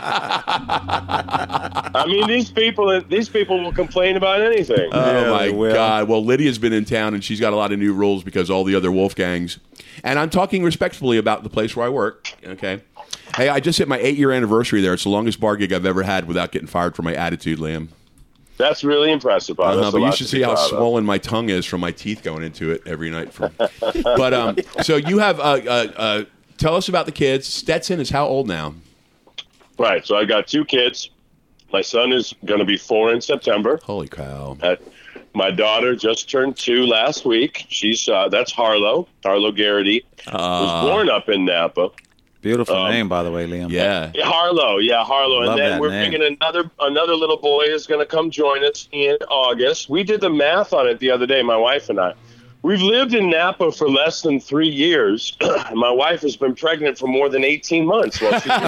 I mean, these people. These people will complain about anything. Oh Yeah, my they will. God! Well, Lydia's been in town and she's got a lot of new rules because all the other Wolfgangs. And I'm talking respectfully about the place where I work. Okay. Hey, I just hit my eight year anniversary there. It's the longest bar gig I've ever had without getting fired for my attitude, Liam. That's really impressive. Bob. Uh-huh, That's a but you lot should to see be how proud of. swollen my tongue is from my teeth going into it every night. From, but um, so you have uh, uh, uh, tell us about the kids. Stetson is how old now? Right. So I got two kids. My son is going to be four in September. Holy cow! Uh, my daughter just turned two last week. She's uh, that's Harlow. Harlow Garrity Uh, was born up in Napa. Beautiful Um, name, by the way, Liam. Yeah. Yeah, Harlow, yeah, Harlow, Love and then that we're name. bringing another another little boy is going to come join us in August. We did the math on it the other day, my wife and I. We've lived in Napa for less than three years. My wife has been pregnant for more than eighteen months. While she's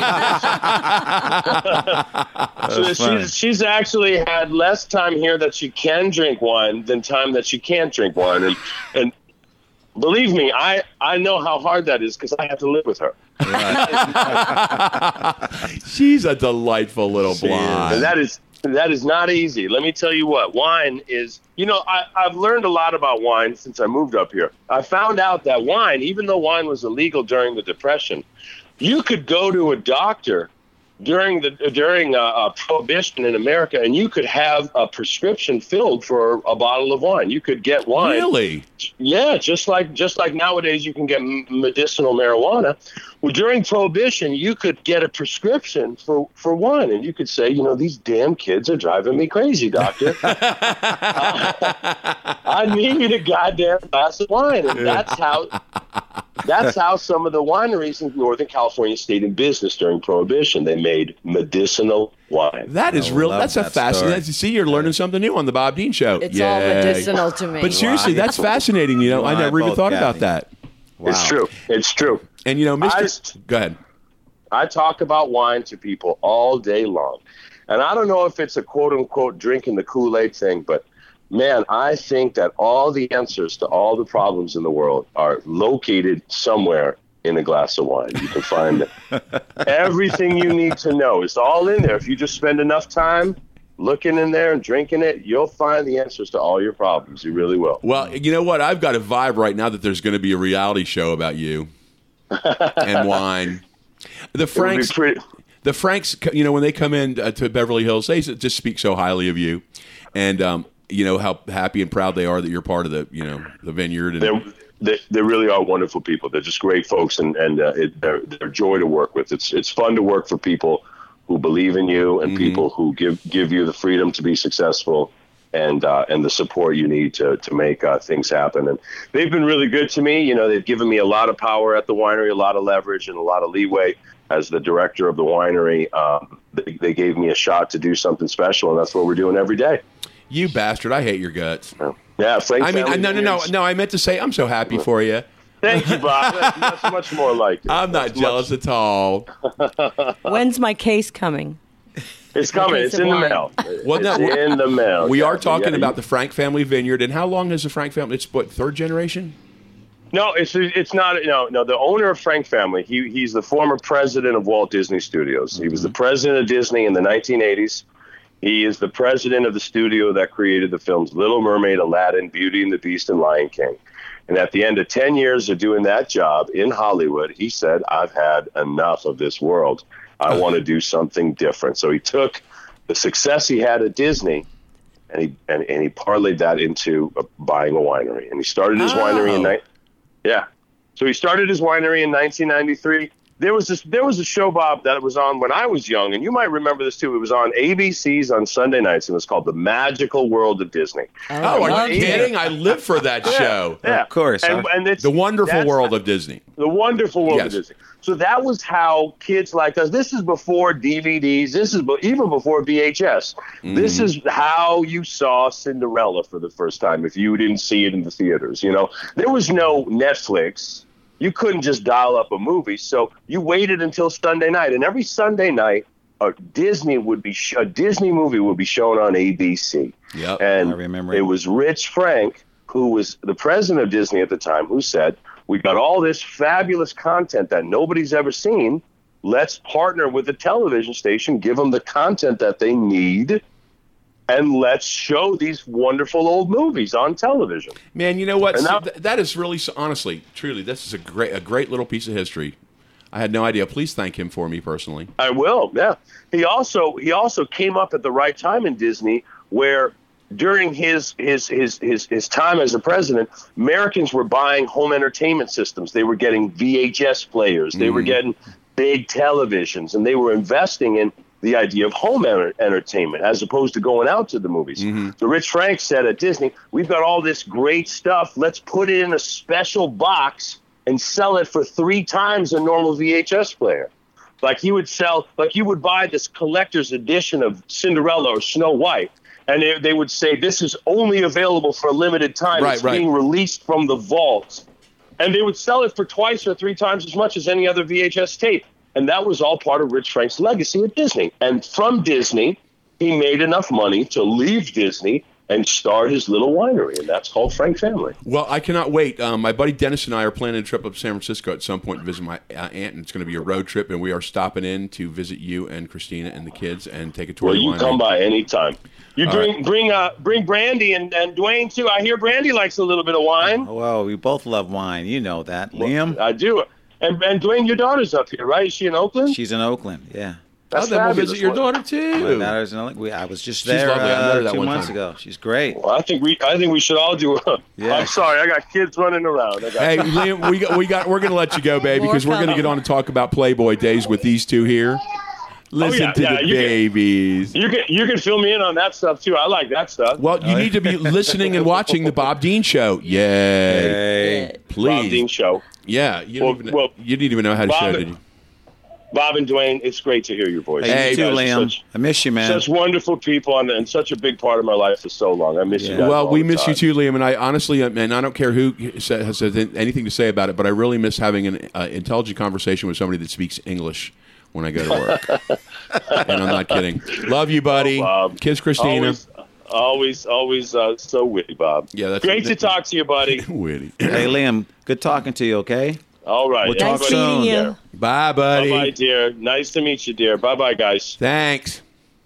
so That's funny. she's, she's actually had less time here that she can drink wine than time that she can't drink wine. And, and believe me, I, I know how hard that is because I have to live with her. She's a delightful little blonde. And that is that is not easy. Let me tell you what, wine is, you know, I, I've learned a lot about wine since I moved up here. I found out that wine, even though wine was illegal during the Depression, you could go to a doctor during the during uh, uh, Prohibition in America, and you could have a prescription filled for a bottle of wine. You could get wine. Really? Yeah, just like just like nowadays you can get m- medicinal marijuana. Well, during Prohibition, you could get a prescription for, for wine, and you could say, you know, these damn kids are driving me crazy, doctor. I need a goddamn glass of wine, and that's how that's how some of the wineries in Northern California stayed in business during Prohibition. They made medicinal wine. That is I real. love That's a that fascinating. story. See, you're learning something new on the Bob Dean Show. It's all Yay. medicinal to me. But seriously, that's fascinating. You know, I Wow, never even both, thought about Kathy. that. Wow. It's true. It's true. And you know, Mister I just- Go ahead. I talk about wine to people all day long. And I don't know if it's a quote-unquote drinking the Kool-Aid thing, but, man, I think that all the answers to all the problems in the world are located somewhere in a glass of wine. You can find everything you need to know. It's all in there. If you just spend enough time looking in there and drinking it, you'll find the answers to all your problems. You really will. Well, you know what? I've got a vibe right now that there's going to be a reality show about you and wine. The It would be Franks, pretty- the Franks, you know, when they come in uh, to Beverly Hills, they just speak so highly of you, and um, you know how happy and proud they are that you're part of the, you know, the vineyard. And They're, they, they really are wonderful people. They're just great folks, and, and uh, it, they're, they're a joy to work with. It's it's fun to work for people who believe in you and people who give, give you the freedom to be successful and uh, and the support you need to to make uh, things happen. And they've been really good to me. You know, they've given me a lot of power at the winery, a lot of leverage, and a lot of leeway. As the director of the winery, um, they, they gave me a shot to do something special, and that's what we're doing every day. you bastard, I hate your guts. Yeah, Frank I mean, I, Family no, no, no, Vineyards. no. I meant to say I'm so happy for you. Thank you, Bob. That's, that's much more like it. I'm not That's jealous much- at all. When's my case coming? It's coming. case It's of in the wine. mail. Well, no, It's in the mail. We are Yeah, talking yeah, about you- the Frank family vineyard, and how long has the Frank family? It's what, third generation? No, it's it's not. No, no. The owner of Frank Family, he he's the former president of Walt Disney Studios. He was the president of Disney in the nineteen eighties. He is the president of the studio that created the films Little Mermaid, Aladdin, Beauty and the Beast, and Lion King. And at the end of ten years of doing that job in Hollywood, he said, "I've had enough of this world. I want to do something different." So he took the success he had at Disney, and he and, and he parlayed that into uh, buying a winery. And he started his Oh. winery in ni- yeah. So he started his winery in nineteen ninety-three. There was this there was a show, Bob, that was on when I was young, and you might remember this too. It was on A B C's on Sunday nights, and it was called The Magical World of Disney. Oh, I are love you it. kidding? I live for that show. Yeah, Of course, And, huh? and it's The Wonderful that's- World of Disney. The Wonderful World Yes. of Disney. So that was how kids like us. This is before D V Ds. This is be- even before V H S. This is how you saw Cinderella for the first time. If you didn't see it in the theaters, you know, there was no Netflix. You couldn't just dial up a movie. So you waited until Sunday night, and every Sunday night, a Disney would be sh- a Disney movie would be shown on A B C. Yep. And I remember it it. was Rich Frank, who was the president of Disney at the time, who said, "We got all this fabulous content that nobody's ever seen. Let's partner with the television station, give them the content that they need, and let's show these wonderful old movies on television." Man, you know what? And See, now- th- that is really, honestly, truly, this is a great, a great little piece of history. I had no idea. Please thank him for me personally. I will. Yeah. He also he also came up at the right time in Disney, where during his his his his his time as a president, Americans were buying home entertainment systems. They were getting V H S players. They were getting big televisions, and they were investing in the idea of home enter- entertainment as opposed to going out to the movies. So Rich Frank said at Disney, "We've got all this great stuff. Let's put it in a special box and sell it for three times a normal V H S player. Like he would sell, like you would buy this collector's edition of Cinderella or Snow White, and they, they would say, this is only available for a limited time. Right, it's right. being released from the vault. And they would sell it for twice or three times as much as any other V H S tape. And that was all part of Rich Frank's legacy at Disney. And from Disney, he made enough money to leave Disney and start his little winery, and that's called Frank Family. Well, I cannot wait. Um, my buddy Dennis and I are planning a trip up to San Francisco at some point to visit my uh, aunt, and it's going to be a road trip, and we are stopping in to visit you and Christina and the kids and take a tour Well, of the you winery. come by anytime. You All bring right. bring uh, bring Brandy and, and Dwayne, too. I hear Brandy likes a little bit of wine. Well, we both love wine. You know that. Liam? I do. And, and Dwayne, your daughter's up here, right? Is she in Oakland? She's in Oakland, yeah. Oh, That's then we'll fabulous. visit your daughter, My too. daughter's in Oakland. We- I was just She's there lovely. I met her uh, that two one months time. ago. She's great. Well, I think we I think we should all do. Yeah. I'm sorry, I got kids running around. I got Hey, Liam, we got, we got, we're going to let you go, baby, More because we're going to coming. get on and talk about Playboy days with these two here. Listen yeah, to yeah, the you can- babies. You can you can fill me in on that stuff too. I like that stuff. Well, you need to be listening and watching the Bob Dean Show. Yay. Hey. Please. Bob Dean Show. Yeah. You, Well- don't even, well, you didn't even know how to Bob- show, did you? Bob and Dwayne, it's great to hear your voice. Hey, Hey, you too, guys are Liam. Such, I miss you, man. such wonderful people and, and such a big part of my life for so long. I miss you Yeah. guys. Well, all we the miss you time. too, Liam, and I honestly, and I don't care who sa- has anything to say about it, but I really miss having an uh, intelligent conversation with somebody that speaks English when I go to work. And I'm not kidding. Love you, buddy. Oh, Bob. Kiss Christina. Always, always, always uh, so witty, Bob. Yeah, that's- great to talk to you, buddy. Witty. Hey, Liam, good talking to you, okay? All right. We'll talk Nice soon. meeting you. Bye, buddy. Bye, bye, dear. Nice to meet you, dear. Bye, bye, guys. Thanks.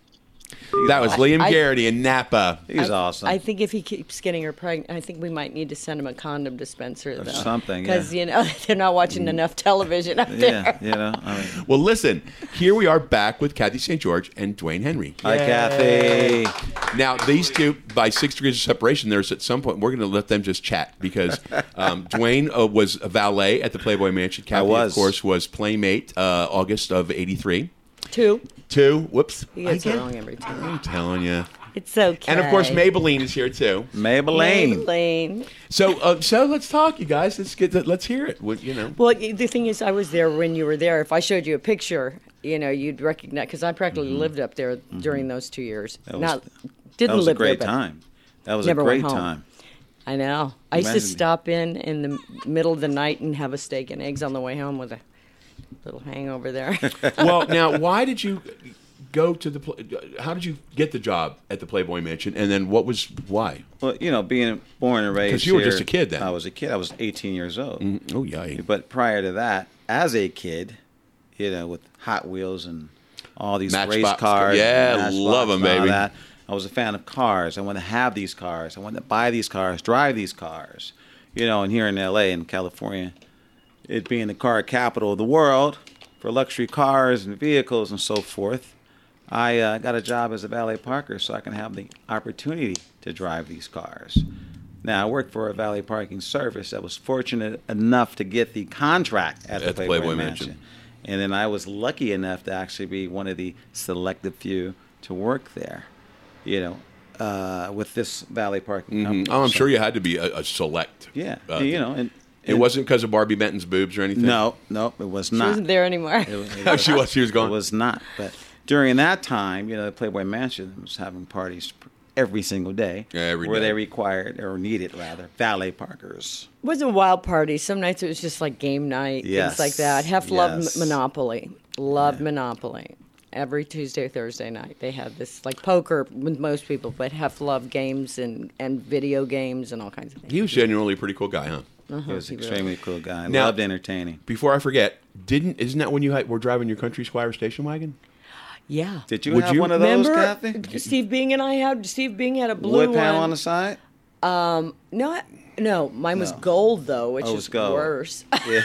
That was Liam I- Garrity in Napa. He's I, awesome. I think if he keeps getting her pregnant, I think we might need to send him a condom dispenser, though. something, Because, yeah. you know, they're not watching enough television up there. yeah, you know. I mean, Well, listen, here we are back with Kathy Saint George and Dwayne Henry. hi, Kathy. Now, these two, by six degrees of separation, there's at some point, we're going to let them just chat because um, Dwayne uh, was a valet at the Playboy Mansion. Kathy, was. of course, was Playmate uh, August of eighty-three. Two. Two, whoops. He gets I it get- wrong every time. I'm telling you. It's okay. And, of course, Maybelline is here, too. Maybelline. Maybelline. So uh, so let's talk, you guys. Let's get the, let's hear it. What, you know. Well, the thing is, I was there when you were there. If I showed you a picture, you know, you'd recognize, because I practically lived up there during those two years. That was- Not, That didn't was a live great there, but time. That was never a went great home. time. I know. I used to Imagine- stop in in the middle of the night and have a steak and eggs on the way home with a little hangover there. Well, now, why did you go to the? Pl- How did you get the job at the Playboy Mansion? And then what was why? Well, you know, being born and raised 'Cause you were here, just a kid then. I was a kid. I was eighteen years old. Oh yeah. But prior to that, as a kid, you know, with Hot Wheels and all these race Matchbox. cars, Yeah, and Matchbox love 'em, and all baby. That, I was a fan of cars. I wanted to have these cars. I wanted to buy these cars, drive these cars. You know, and here in L A and California, it being the car capital of the world for luxury cars and vehicles and so forth, I uh, got a job as a valet parker so I can have the opportunity to drive these cars. Now, I worked for a valet parking service that was fortunate enough to get the contract at, At the the Playboy, Playboy Mansion. Mansion. And then I was lucky enough to actually be one of the selected few to work there, you know, uh, with this valet parking company. Oh, I'm So- sure you had to be a, a select. Yeah, uh, you know. And, It wasn't because of Barbie Benton's boobs or anything. No, no, it was She not. wasn't there anymore. It was- it Oh, she was. She was gone. It was not. But during that time, you know, the Playboy Mansion was having parties every single day. Yeah, every where day. they required, or needed rather, valet parkers. It wasn't a wild party. Some nights it was just like game night, Yes. things like that. Hef loved Yes. Monopoly. Loved Monopoly. Every Tuesday or Thursday night they had this, like poker with most people, but Hef loved games and, and video games and all kinds of things. He was genuinely a pretty cool guy, huh? He was an he really extremely cool guy. Now- Loved entertaining. Before I forget, didn't isn't that when you had, were driving your Country Squire station wagon? Yeah. Did you Would have you- one of those, Remember, Kathy? Steve Bing and I had Steve Bing had a blue Wood one. panel on the side? No, I- no, mine was No. gold though, which Oh, it is was gold. worse. Yeah.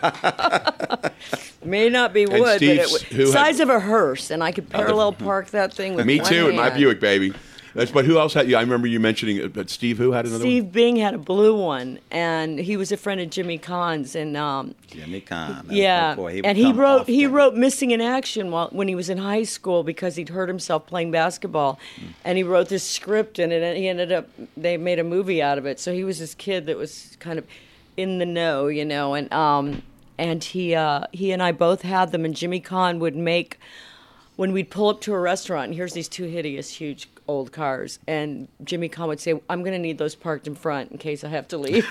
May not be wood, but Steve's- it was who had- size of a hearse, and I could parallel park that thing with Me one too, in my hand. Buick, baby. That's, but who else had you? I remember you mentioning, uh, but Steve, who had another Steve one? Bing had a blue one, and he was a friend of Jimmy Cahn's, and um, Jimmy Kahn. That- yeah, oh boy, would and he come wrote off he camera. wrote Missing in Action while when he was in high school because he'd hurt himself playing basketball, and he wrote this script, and it, he ended up they made a movie out of it. So he was this kid that was kind of in the know, you know, and um, and he uh, he and I both had them, and Jimmy Kahn would make when we'd pull up to a restaurant, and here's these two hideous, huge old cars, and Jimmy Kahn would say, "I'm going to need those parked in front in case I have to leave."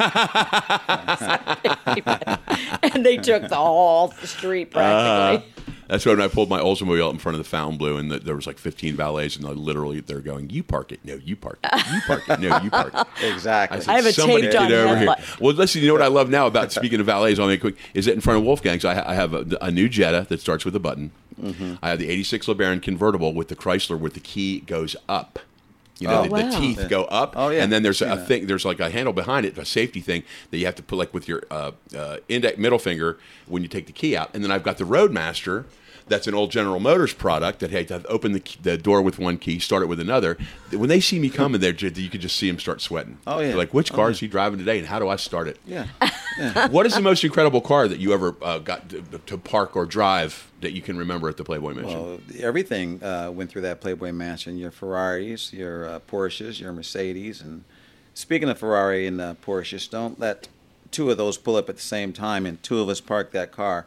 And they took the whole street practically. Uh, that's when I pulled my Oldsmobile out in front of the Fountainblue, and the, there was like fifteen valets, and I literally they're going, "You park it, no, you park it, you park it, no, you park it." Exactly. said, I have a "Somebody taped get on over here." headlight. Well, listen, you know what I love now about speaking of valets? I'll make it quick. Is that in front of Wolfgang's? I, ha- I have a, a new Jetta that starts with a button. Mm-hmm. I have the eighty-six LeBaron convertible with the Chrysler, where the key goes up. You know, Oh, the, wow. the teeth Yeah. go up, Oh, yeah. and then there's a, Seen a that. thing. There's like a handle behind it, a safety thing that you have to put like with your uh, uh, index middle finger when you take the key out. And then I've got the Roadmaster. That's an old General Motors product that had to open the, key, the door with one key, start it with another. When they see me coming there, you can just see them start sweating. Oh, yeah. They're like, which car Oh, is he driving today, and how do I start it? Yeah. What is the most incredible car that you ever uh, got to, to park or drive that you can remember at the Playboy Mansion? Well, everything uh, went through that Playboy Mansion. Your Ferraris, your uh, Porsches, your Mercedes. And speaking of Ferrari and uh, Porsches, don't let two of those pull up at the same time and two of us park that car.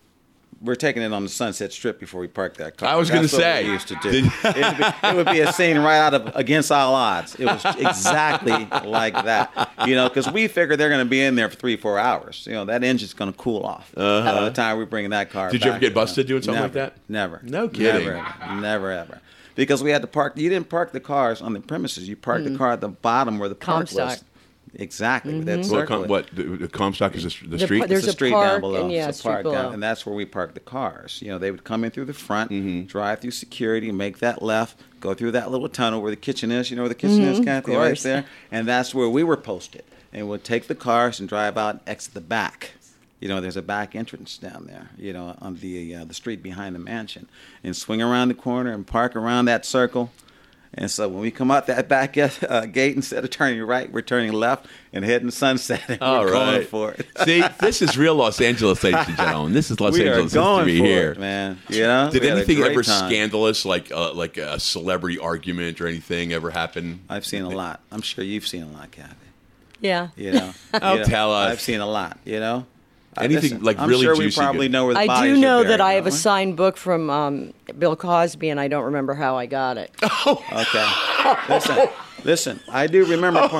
We're taking it on the Sunset Strip before we park that car. I was gonna That's what say. we used to do. Did- it, would be, it would be a scene right out of Against All Odds. It was exactly like that, you know, because we figure they're going to be in there for three, four hours. You know, that engine's going to cool off Uh-huh. by the time we bring that car. Did you ever back, get busted know. doing something like Never, that? Never. No kidding. Never, never ever. Because we had to park. You didn't park the cars on the premises. You parked the car at the bottom where the park was. Comstock. Exactly. That What, circle. com- what the, the Comstock is the, the The street? pa- there's It's a a street park down below. and, yeah, It's a street park below. down, and that's where we park the cars. You know, they would come in through the front, Mm-hmm. drive through security, make that left, go through that little tunnel where the kitchen is. You know where the kitchen is, Kathy, right course. there, and that's where we were posted. And we'd take the cars and drive out, and exit the back. You know, there's a back entrance down there. You know, on the uh, the street behind the mansion, and swing around the corner and park around that circle. And so when we come out that back uh, gate, instead of turning right, we're turning left and heading Sunset. And All we're right. going for it. See, this is real Los Angeles, ladies and gentlemen. This is Los we Angeles are going history for here. it, man. You know, Did We had a anything great ever time. scandalous, like uh, like a celebrity argument or anything, ever happen? I've seen a lot. I'm sure you've seen a lot, Kathy. Yeah. You know, Oh, You know, tell us. I've seen a lot. You know, Uh, Anything, like, I'm really sure juicy we probably good. know where the I bodies do are know buried, that I have a don't we? signed book from um, Bill Cosby, and I don't remember how I got it. Okay. Listen, listen. I do remember. Oh. part-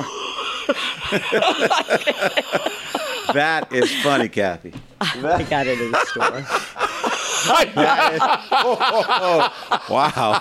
That is funny, Kathy. I got it in the store. Wow.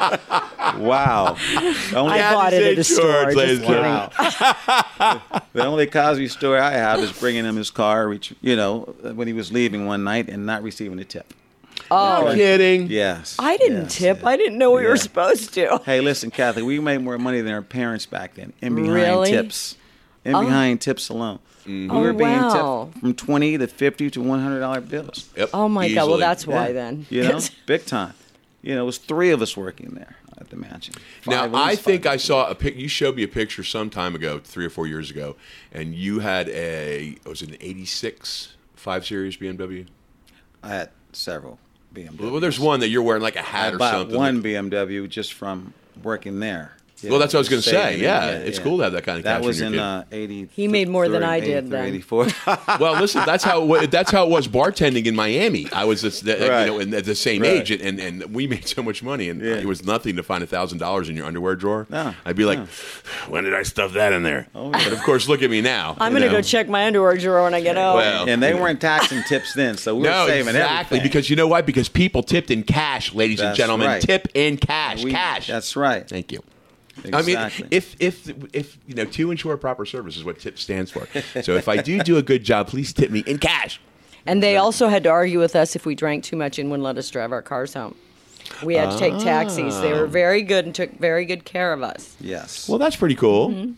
Wow. Only, I bought it at a Saint store. George, ladies Just and kidding. wow. The only Cosby story I have is bringing him his car, which, you know, when he was leaving one night and not receiving a tip. Oh, Kidding. Yes. I didn't yes, tip. yes. I didn't know we Yeah. were supposed to. Hey, listen, Kathy, we made more money than our parents back then. In behind Really? tips. In behind tips alone. We Oh, were being wow. tipped from twenty to fifty to one hundred dollar bills. Yep, Oh my God! Well, easily. that's why Yeah. then. You know, big time. You know, it was three of us working there at the mansion. Now, Five, at I least think five. I saw a pic. You showed me a picture some time ago, three or four years ago, and you had a was it an eighty-six five Series B M W? I had several B M Ws. Well, there's one that you're wearing like a hat I or bought something. one B M W just from working there. You Well, know, that's what I was going to say. saving it. Yeah, it's cool to have that kind of That cash was when in you're a uh, eighty. He made more than I did then. eighty-four. Well, listen, that's how it, wa- that's how it was bartending in Miami. I was this, the, Right. you know in, at the same Right. age, and, and we made so much money, and Yeah. it was nothing to find a thousand dollars in your underwear drawer. No, I'd be like, no. when did I stuff that in there? Oh, yeah. But of course, look at me now. I'm you gonna know. go check my underwear drawer when I get home. Well, And they weren't taxing tips then, so we No, were saving exactly. everything. Because you know why? Because people tipped in cash, ladies and That's gentlemen. right. Tip in cash. We- cash. That's right. Thank you. Exactly. I mean, if if if you know, to ensure proper service is what tip stands for. So if I do do a good job, please tip me in cash. And they also had to argue with us if we drank too much and wouldn't let us drive our cars home. We had to take taxis. They were very good and took very good care of us. Yes. Well, that's pretty cool. Mm-hmm.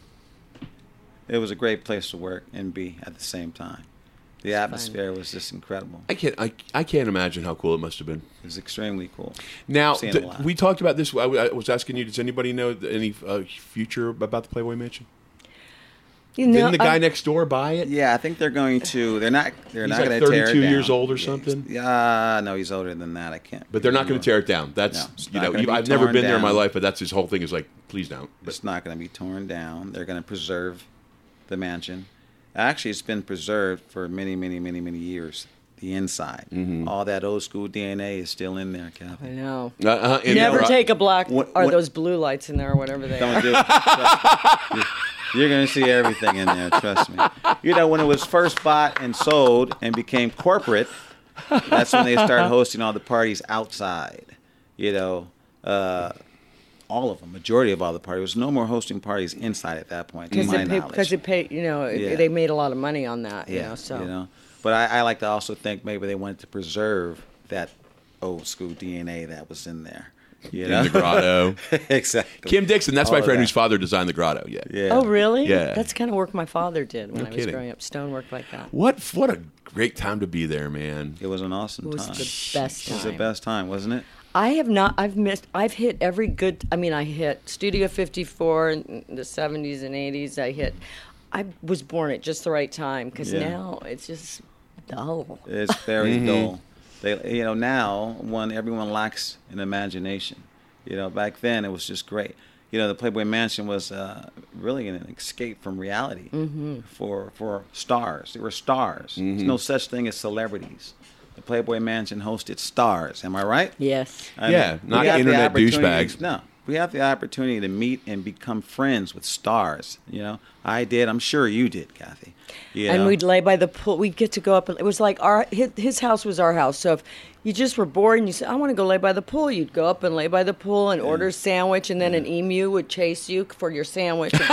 It was a great place to work and be at the same time. The atmosphere was just incredible. I can't I, I can't imagine how cool it must have been. It was extremely cool. Now, Seen a th- lot. we talked about this. I, I was asking you, does anybody know any uh, future about the Playboy Mansion? You know, Didn't the guy um, next door buy it? Yeah, I think they're going to. They're not. They're He's not like going to tear it thirty-two down. years old or Yeah, something? he's- Yeah, no, he's older than that. I can't. But they're not going remember. to tear it down. That's No, it's you not know, gonna you- be I've never torn been there in my down. life, but that's his whole thing is like, please don't. But It's not going to be torn down. They're going to preserve the mansion Actually, it's been preserved for many, many, many, many years. The inside, Mm-hmm. all that old school D N A is still in there, I Kathy. know. Uh-huh, in Never the- take a black When- or when- those blue lights in there or whatever they Don't are. do it. You're going to see everything in there, trust me. You know, when it was first bought and sold and became corporate, that's when they started hosting all the parties outside. You know, uh, all of them, majority of all the parties. There was no more hosting parties inside at that point, to Because my it, pay, knowledge. 'cause it paid, you know, it- Yeah. they made a lot of money on that, you yeah, know, so. you know. But I, I like to also think maybe they wanted to preserve that old school D N A that was in there. You know? in the grotto. Exactly. Kim Dixon, that's All my of friend that. whose father designed the grotto. Yeah. Yeah. Oh, really? Yeah. That's kind of work my father did when No I was kidding. growing up. Stonework like that. What what a great time to be there, man. It was an awesome It was time. the best It was the time. best time, wasn't it? I have not. I've missed. I've hit every good. I mean, I hit Studio fifty-four in the seventies and eighties. I hit. I was born at just the right time because Yeah. now it's just dull. It's very Mm-hmm. dull. They, you know, now one everyone lacks an imagination. You know, back then it was just great. You know, the Playboy Mansion was uh, really an escape from reality Mm-hmm. for for stars. There were stars. Mm-hmm. There's no such thing as celebrities. The Playboy Mansion hosted stars. Am I right? Yes. I Yeah, mean, we not have the internet opportunity- douchebags. No, we have the opportunity to meet and become friends with stars. You know, I did. I'm sure you did, Kathy. You And know? we'd lay by the pool. We'd get to go up, and it was like our his, his house was our house. So if you just were bored and you said, "I want to go lay by the pool," you'd go up and lay by the pool and order a sandwich, and then an emu would chase you for your sandwich. And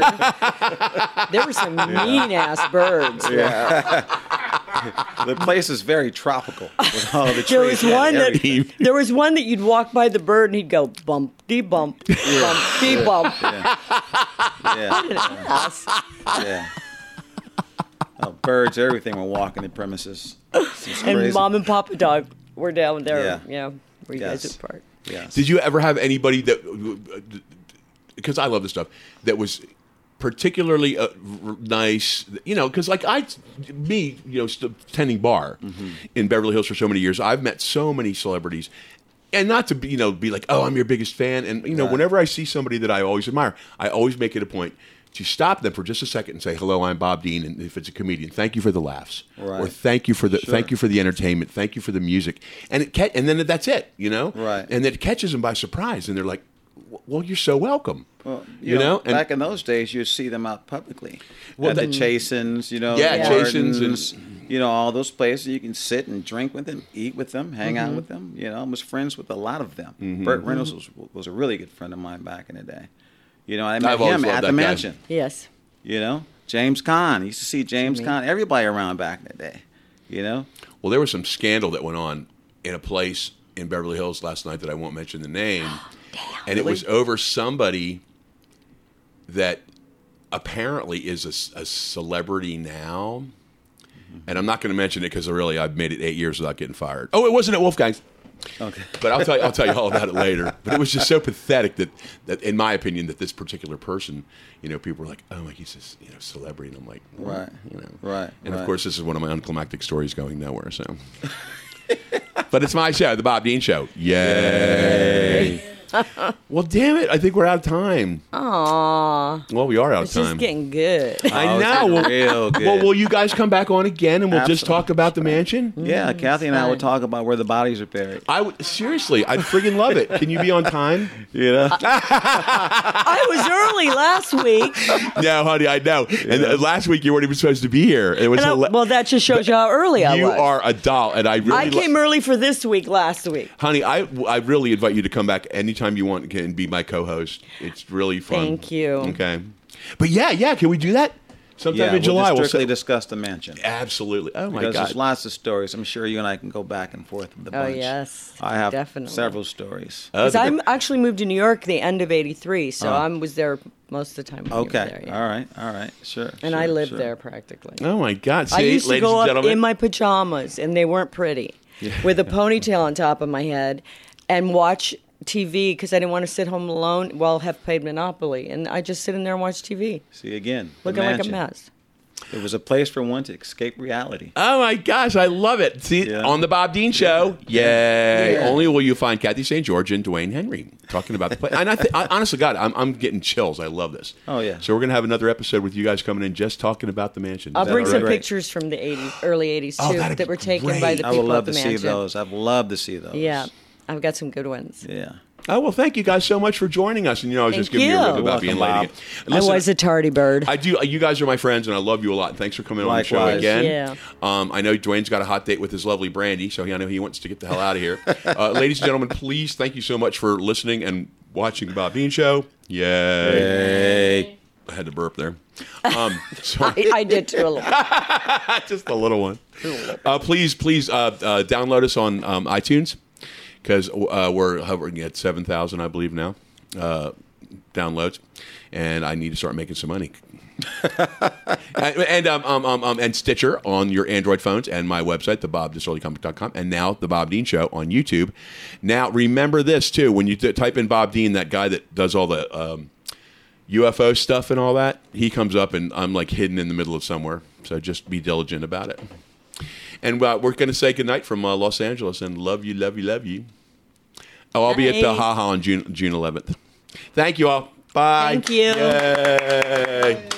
a bird. There were some mean ass birds. there. The place is very tropical with all the trees. There was and one that everything. there was one that you'd walk by the bird and he'd go bump de bump bump de bump. Yeah, Ass. yeah. Oh, birds, everything were walking the premises. It's And crazy. mom and papa dog were down there. Yeah. Yeah, where you guys Yes. would park. Yes. Did you ever have anybody that, because I love this stuff, that was particularly uh, r- nice, you know, because like I, me, you know, st- tending bar Mm-hmm. in Beverly Hills for so many years, I've met so many celebrities. And not to be, you know, be like, oh, I'm your biggest fan. And, you know, Right. whenever I see somebody that I always admire, I always make it a point to stop them for just a second and say, hello, I'm Bob Dean. And if it's a comedian, thank you for the laughs. Right. Or thank you for the Sure. thank you for the entertainment. Thank you for the music. And it ca- and then that's it, you know? Right. And it catches them by surprise. And they're like, well, you're so welcome. Well, you, know? And back in those days, you'd see them out publicly. Well, At the that- Chasins, you know, Yeah, Gardens, Chasins and- you know, all those places you can sit and drink with them, eat with them, hang Mm-hmm. out with them. You know, I was friends with a lot of them. Burt Reynolds was, was a really good friend of mine back in the day. You know, I met I've always him loved at that the guy. mansion. Yes. You know, James Caan. I used to see James Caan, everybody around back in the day. You know, well, there was some scandal that went on in a place in Beverly Hills last night that I won't mention the name. And it was over somebody that apparently is a s- a, celebrity now. And I'm not going to mention it because really I've made it eight years without getting fired. Oh, it wasn't at Wolfgang's. okay. But I'll tell you, I'll tell you all about it later. But it was just so pathetic that, that, in my opinion, that this particular person, you know, people were like, "Oh, he's this, you know, celebrity," and I'm like, well, Right. you know, Right, And of right. course, this is one of my unclimactic stories going nowhere. So, but it's my show, the Bob Dean Show. Yay! Well, damn it! I think we're out of time. Aww. Well, we are out of It's just time. getting good. I Oh, it's know. Well, real good. well, will you guys come back on again, and we'll just Absolutely. talk about the mansion? Yeah, Kathy and I would fine. talk about where the bodies are buried. I would seriously. I'd friggin' love it. Can you be on time? You know, I was early last week. No, honey, I know. And uh, last week you weren't even supposed to be here. It was And I- hila- well, that just shows you how early I you was. are a doll, and I really, I came li- early for this week last week. honey. I I really invite you to come back anytime you want and be my co-host. It's really fun. Thank you. Okay, but yeah, yeah. Can we do that sometime yeah, in July? we'll We'll just strictly set- discuss the mansion. Absolutely. Oh my Because god. there's lots of stories. I'm sure you and I can go back and forth with the Oh, bunch. yes, I have definitely. several stories. Uh, Because I actually moved to New York the end of eighty-three, so Oh. I was there most of the time when you were Okay. there. yeah. All right. All right. Sure. And sure, I lived sure. there practically. oh my god. See, I used to ladies go and up gentlemen. in my pajamas, and they weren't pretty, with a ponytail on top of my head, and watch T V because I didn't want to sit home alone while Hef played Monopoly, and I just sit in there and watch T V, See again. the looking like a mansion. mess. It was a place for one to escape reality. Oh my gosh, I love it. See, Yeah. on the Bob Dean Show, yay. Yeah. Only will you find Kathy Saint George and Dwayne Henry talking about the play. And I, th- I honestly, God, I'm, I'm getting chills. I love this. Oh, yeah. So we're going to have another episode with you guys coming in just talking about the mansion. Is I'll that bring all some right? pictures from the eighties, early eighties Oh, too, that'd that be were taken great. by the I people would love at the to mansion. see those. I'd love to see those. Yeah, I've got some good ones. Yeah. Oh, well, thank you guys so much for joining us. And, you know, I was Thank just giving you a you. rip about You're being welcome, late Bob. again. And listen, I was a tardy bird. I do. You guys are my friends, and I love you a lot. Thanks for coming on the show Likewise. again. Yeah. Um, I know Dwayne's got a hot date with his lovely Brandy, so I know he wants to get the hell out of here. uh, ladies and gentlemen, please thank you so much for listening and watching the Bob Dean Show. Yay! Hey. I had to burp there. Um, sorry. I, I did too a little. Just a little one. Uh, please, please uh, uh, download us on um, iTunes because uh, we're hovering at seven thousand, I believe now, uh, downloads, and I need to start making some money. and and, um, um, um, um, and Stitcher on your Android phones, and my website, the bob disraeli comic dot com, and now the Bob Dean Show on YouTube. Now, remember this too: when you t- type in Bob Dean, that guy that does all the um, U F O stuff and all that, he comes up, and I'm like hidden in the middle of somewhere. So just be diligent about it. And uh, we're going to say goodnight from uh, Los Angeles, and love you, love you, love you. Oh, I'll be at the Bye. Ha Ha on June June eleventh. Thank you all. Bye. Thank you. Yay.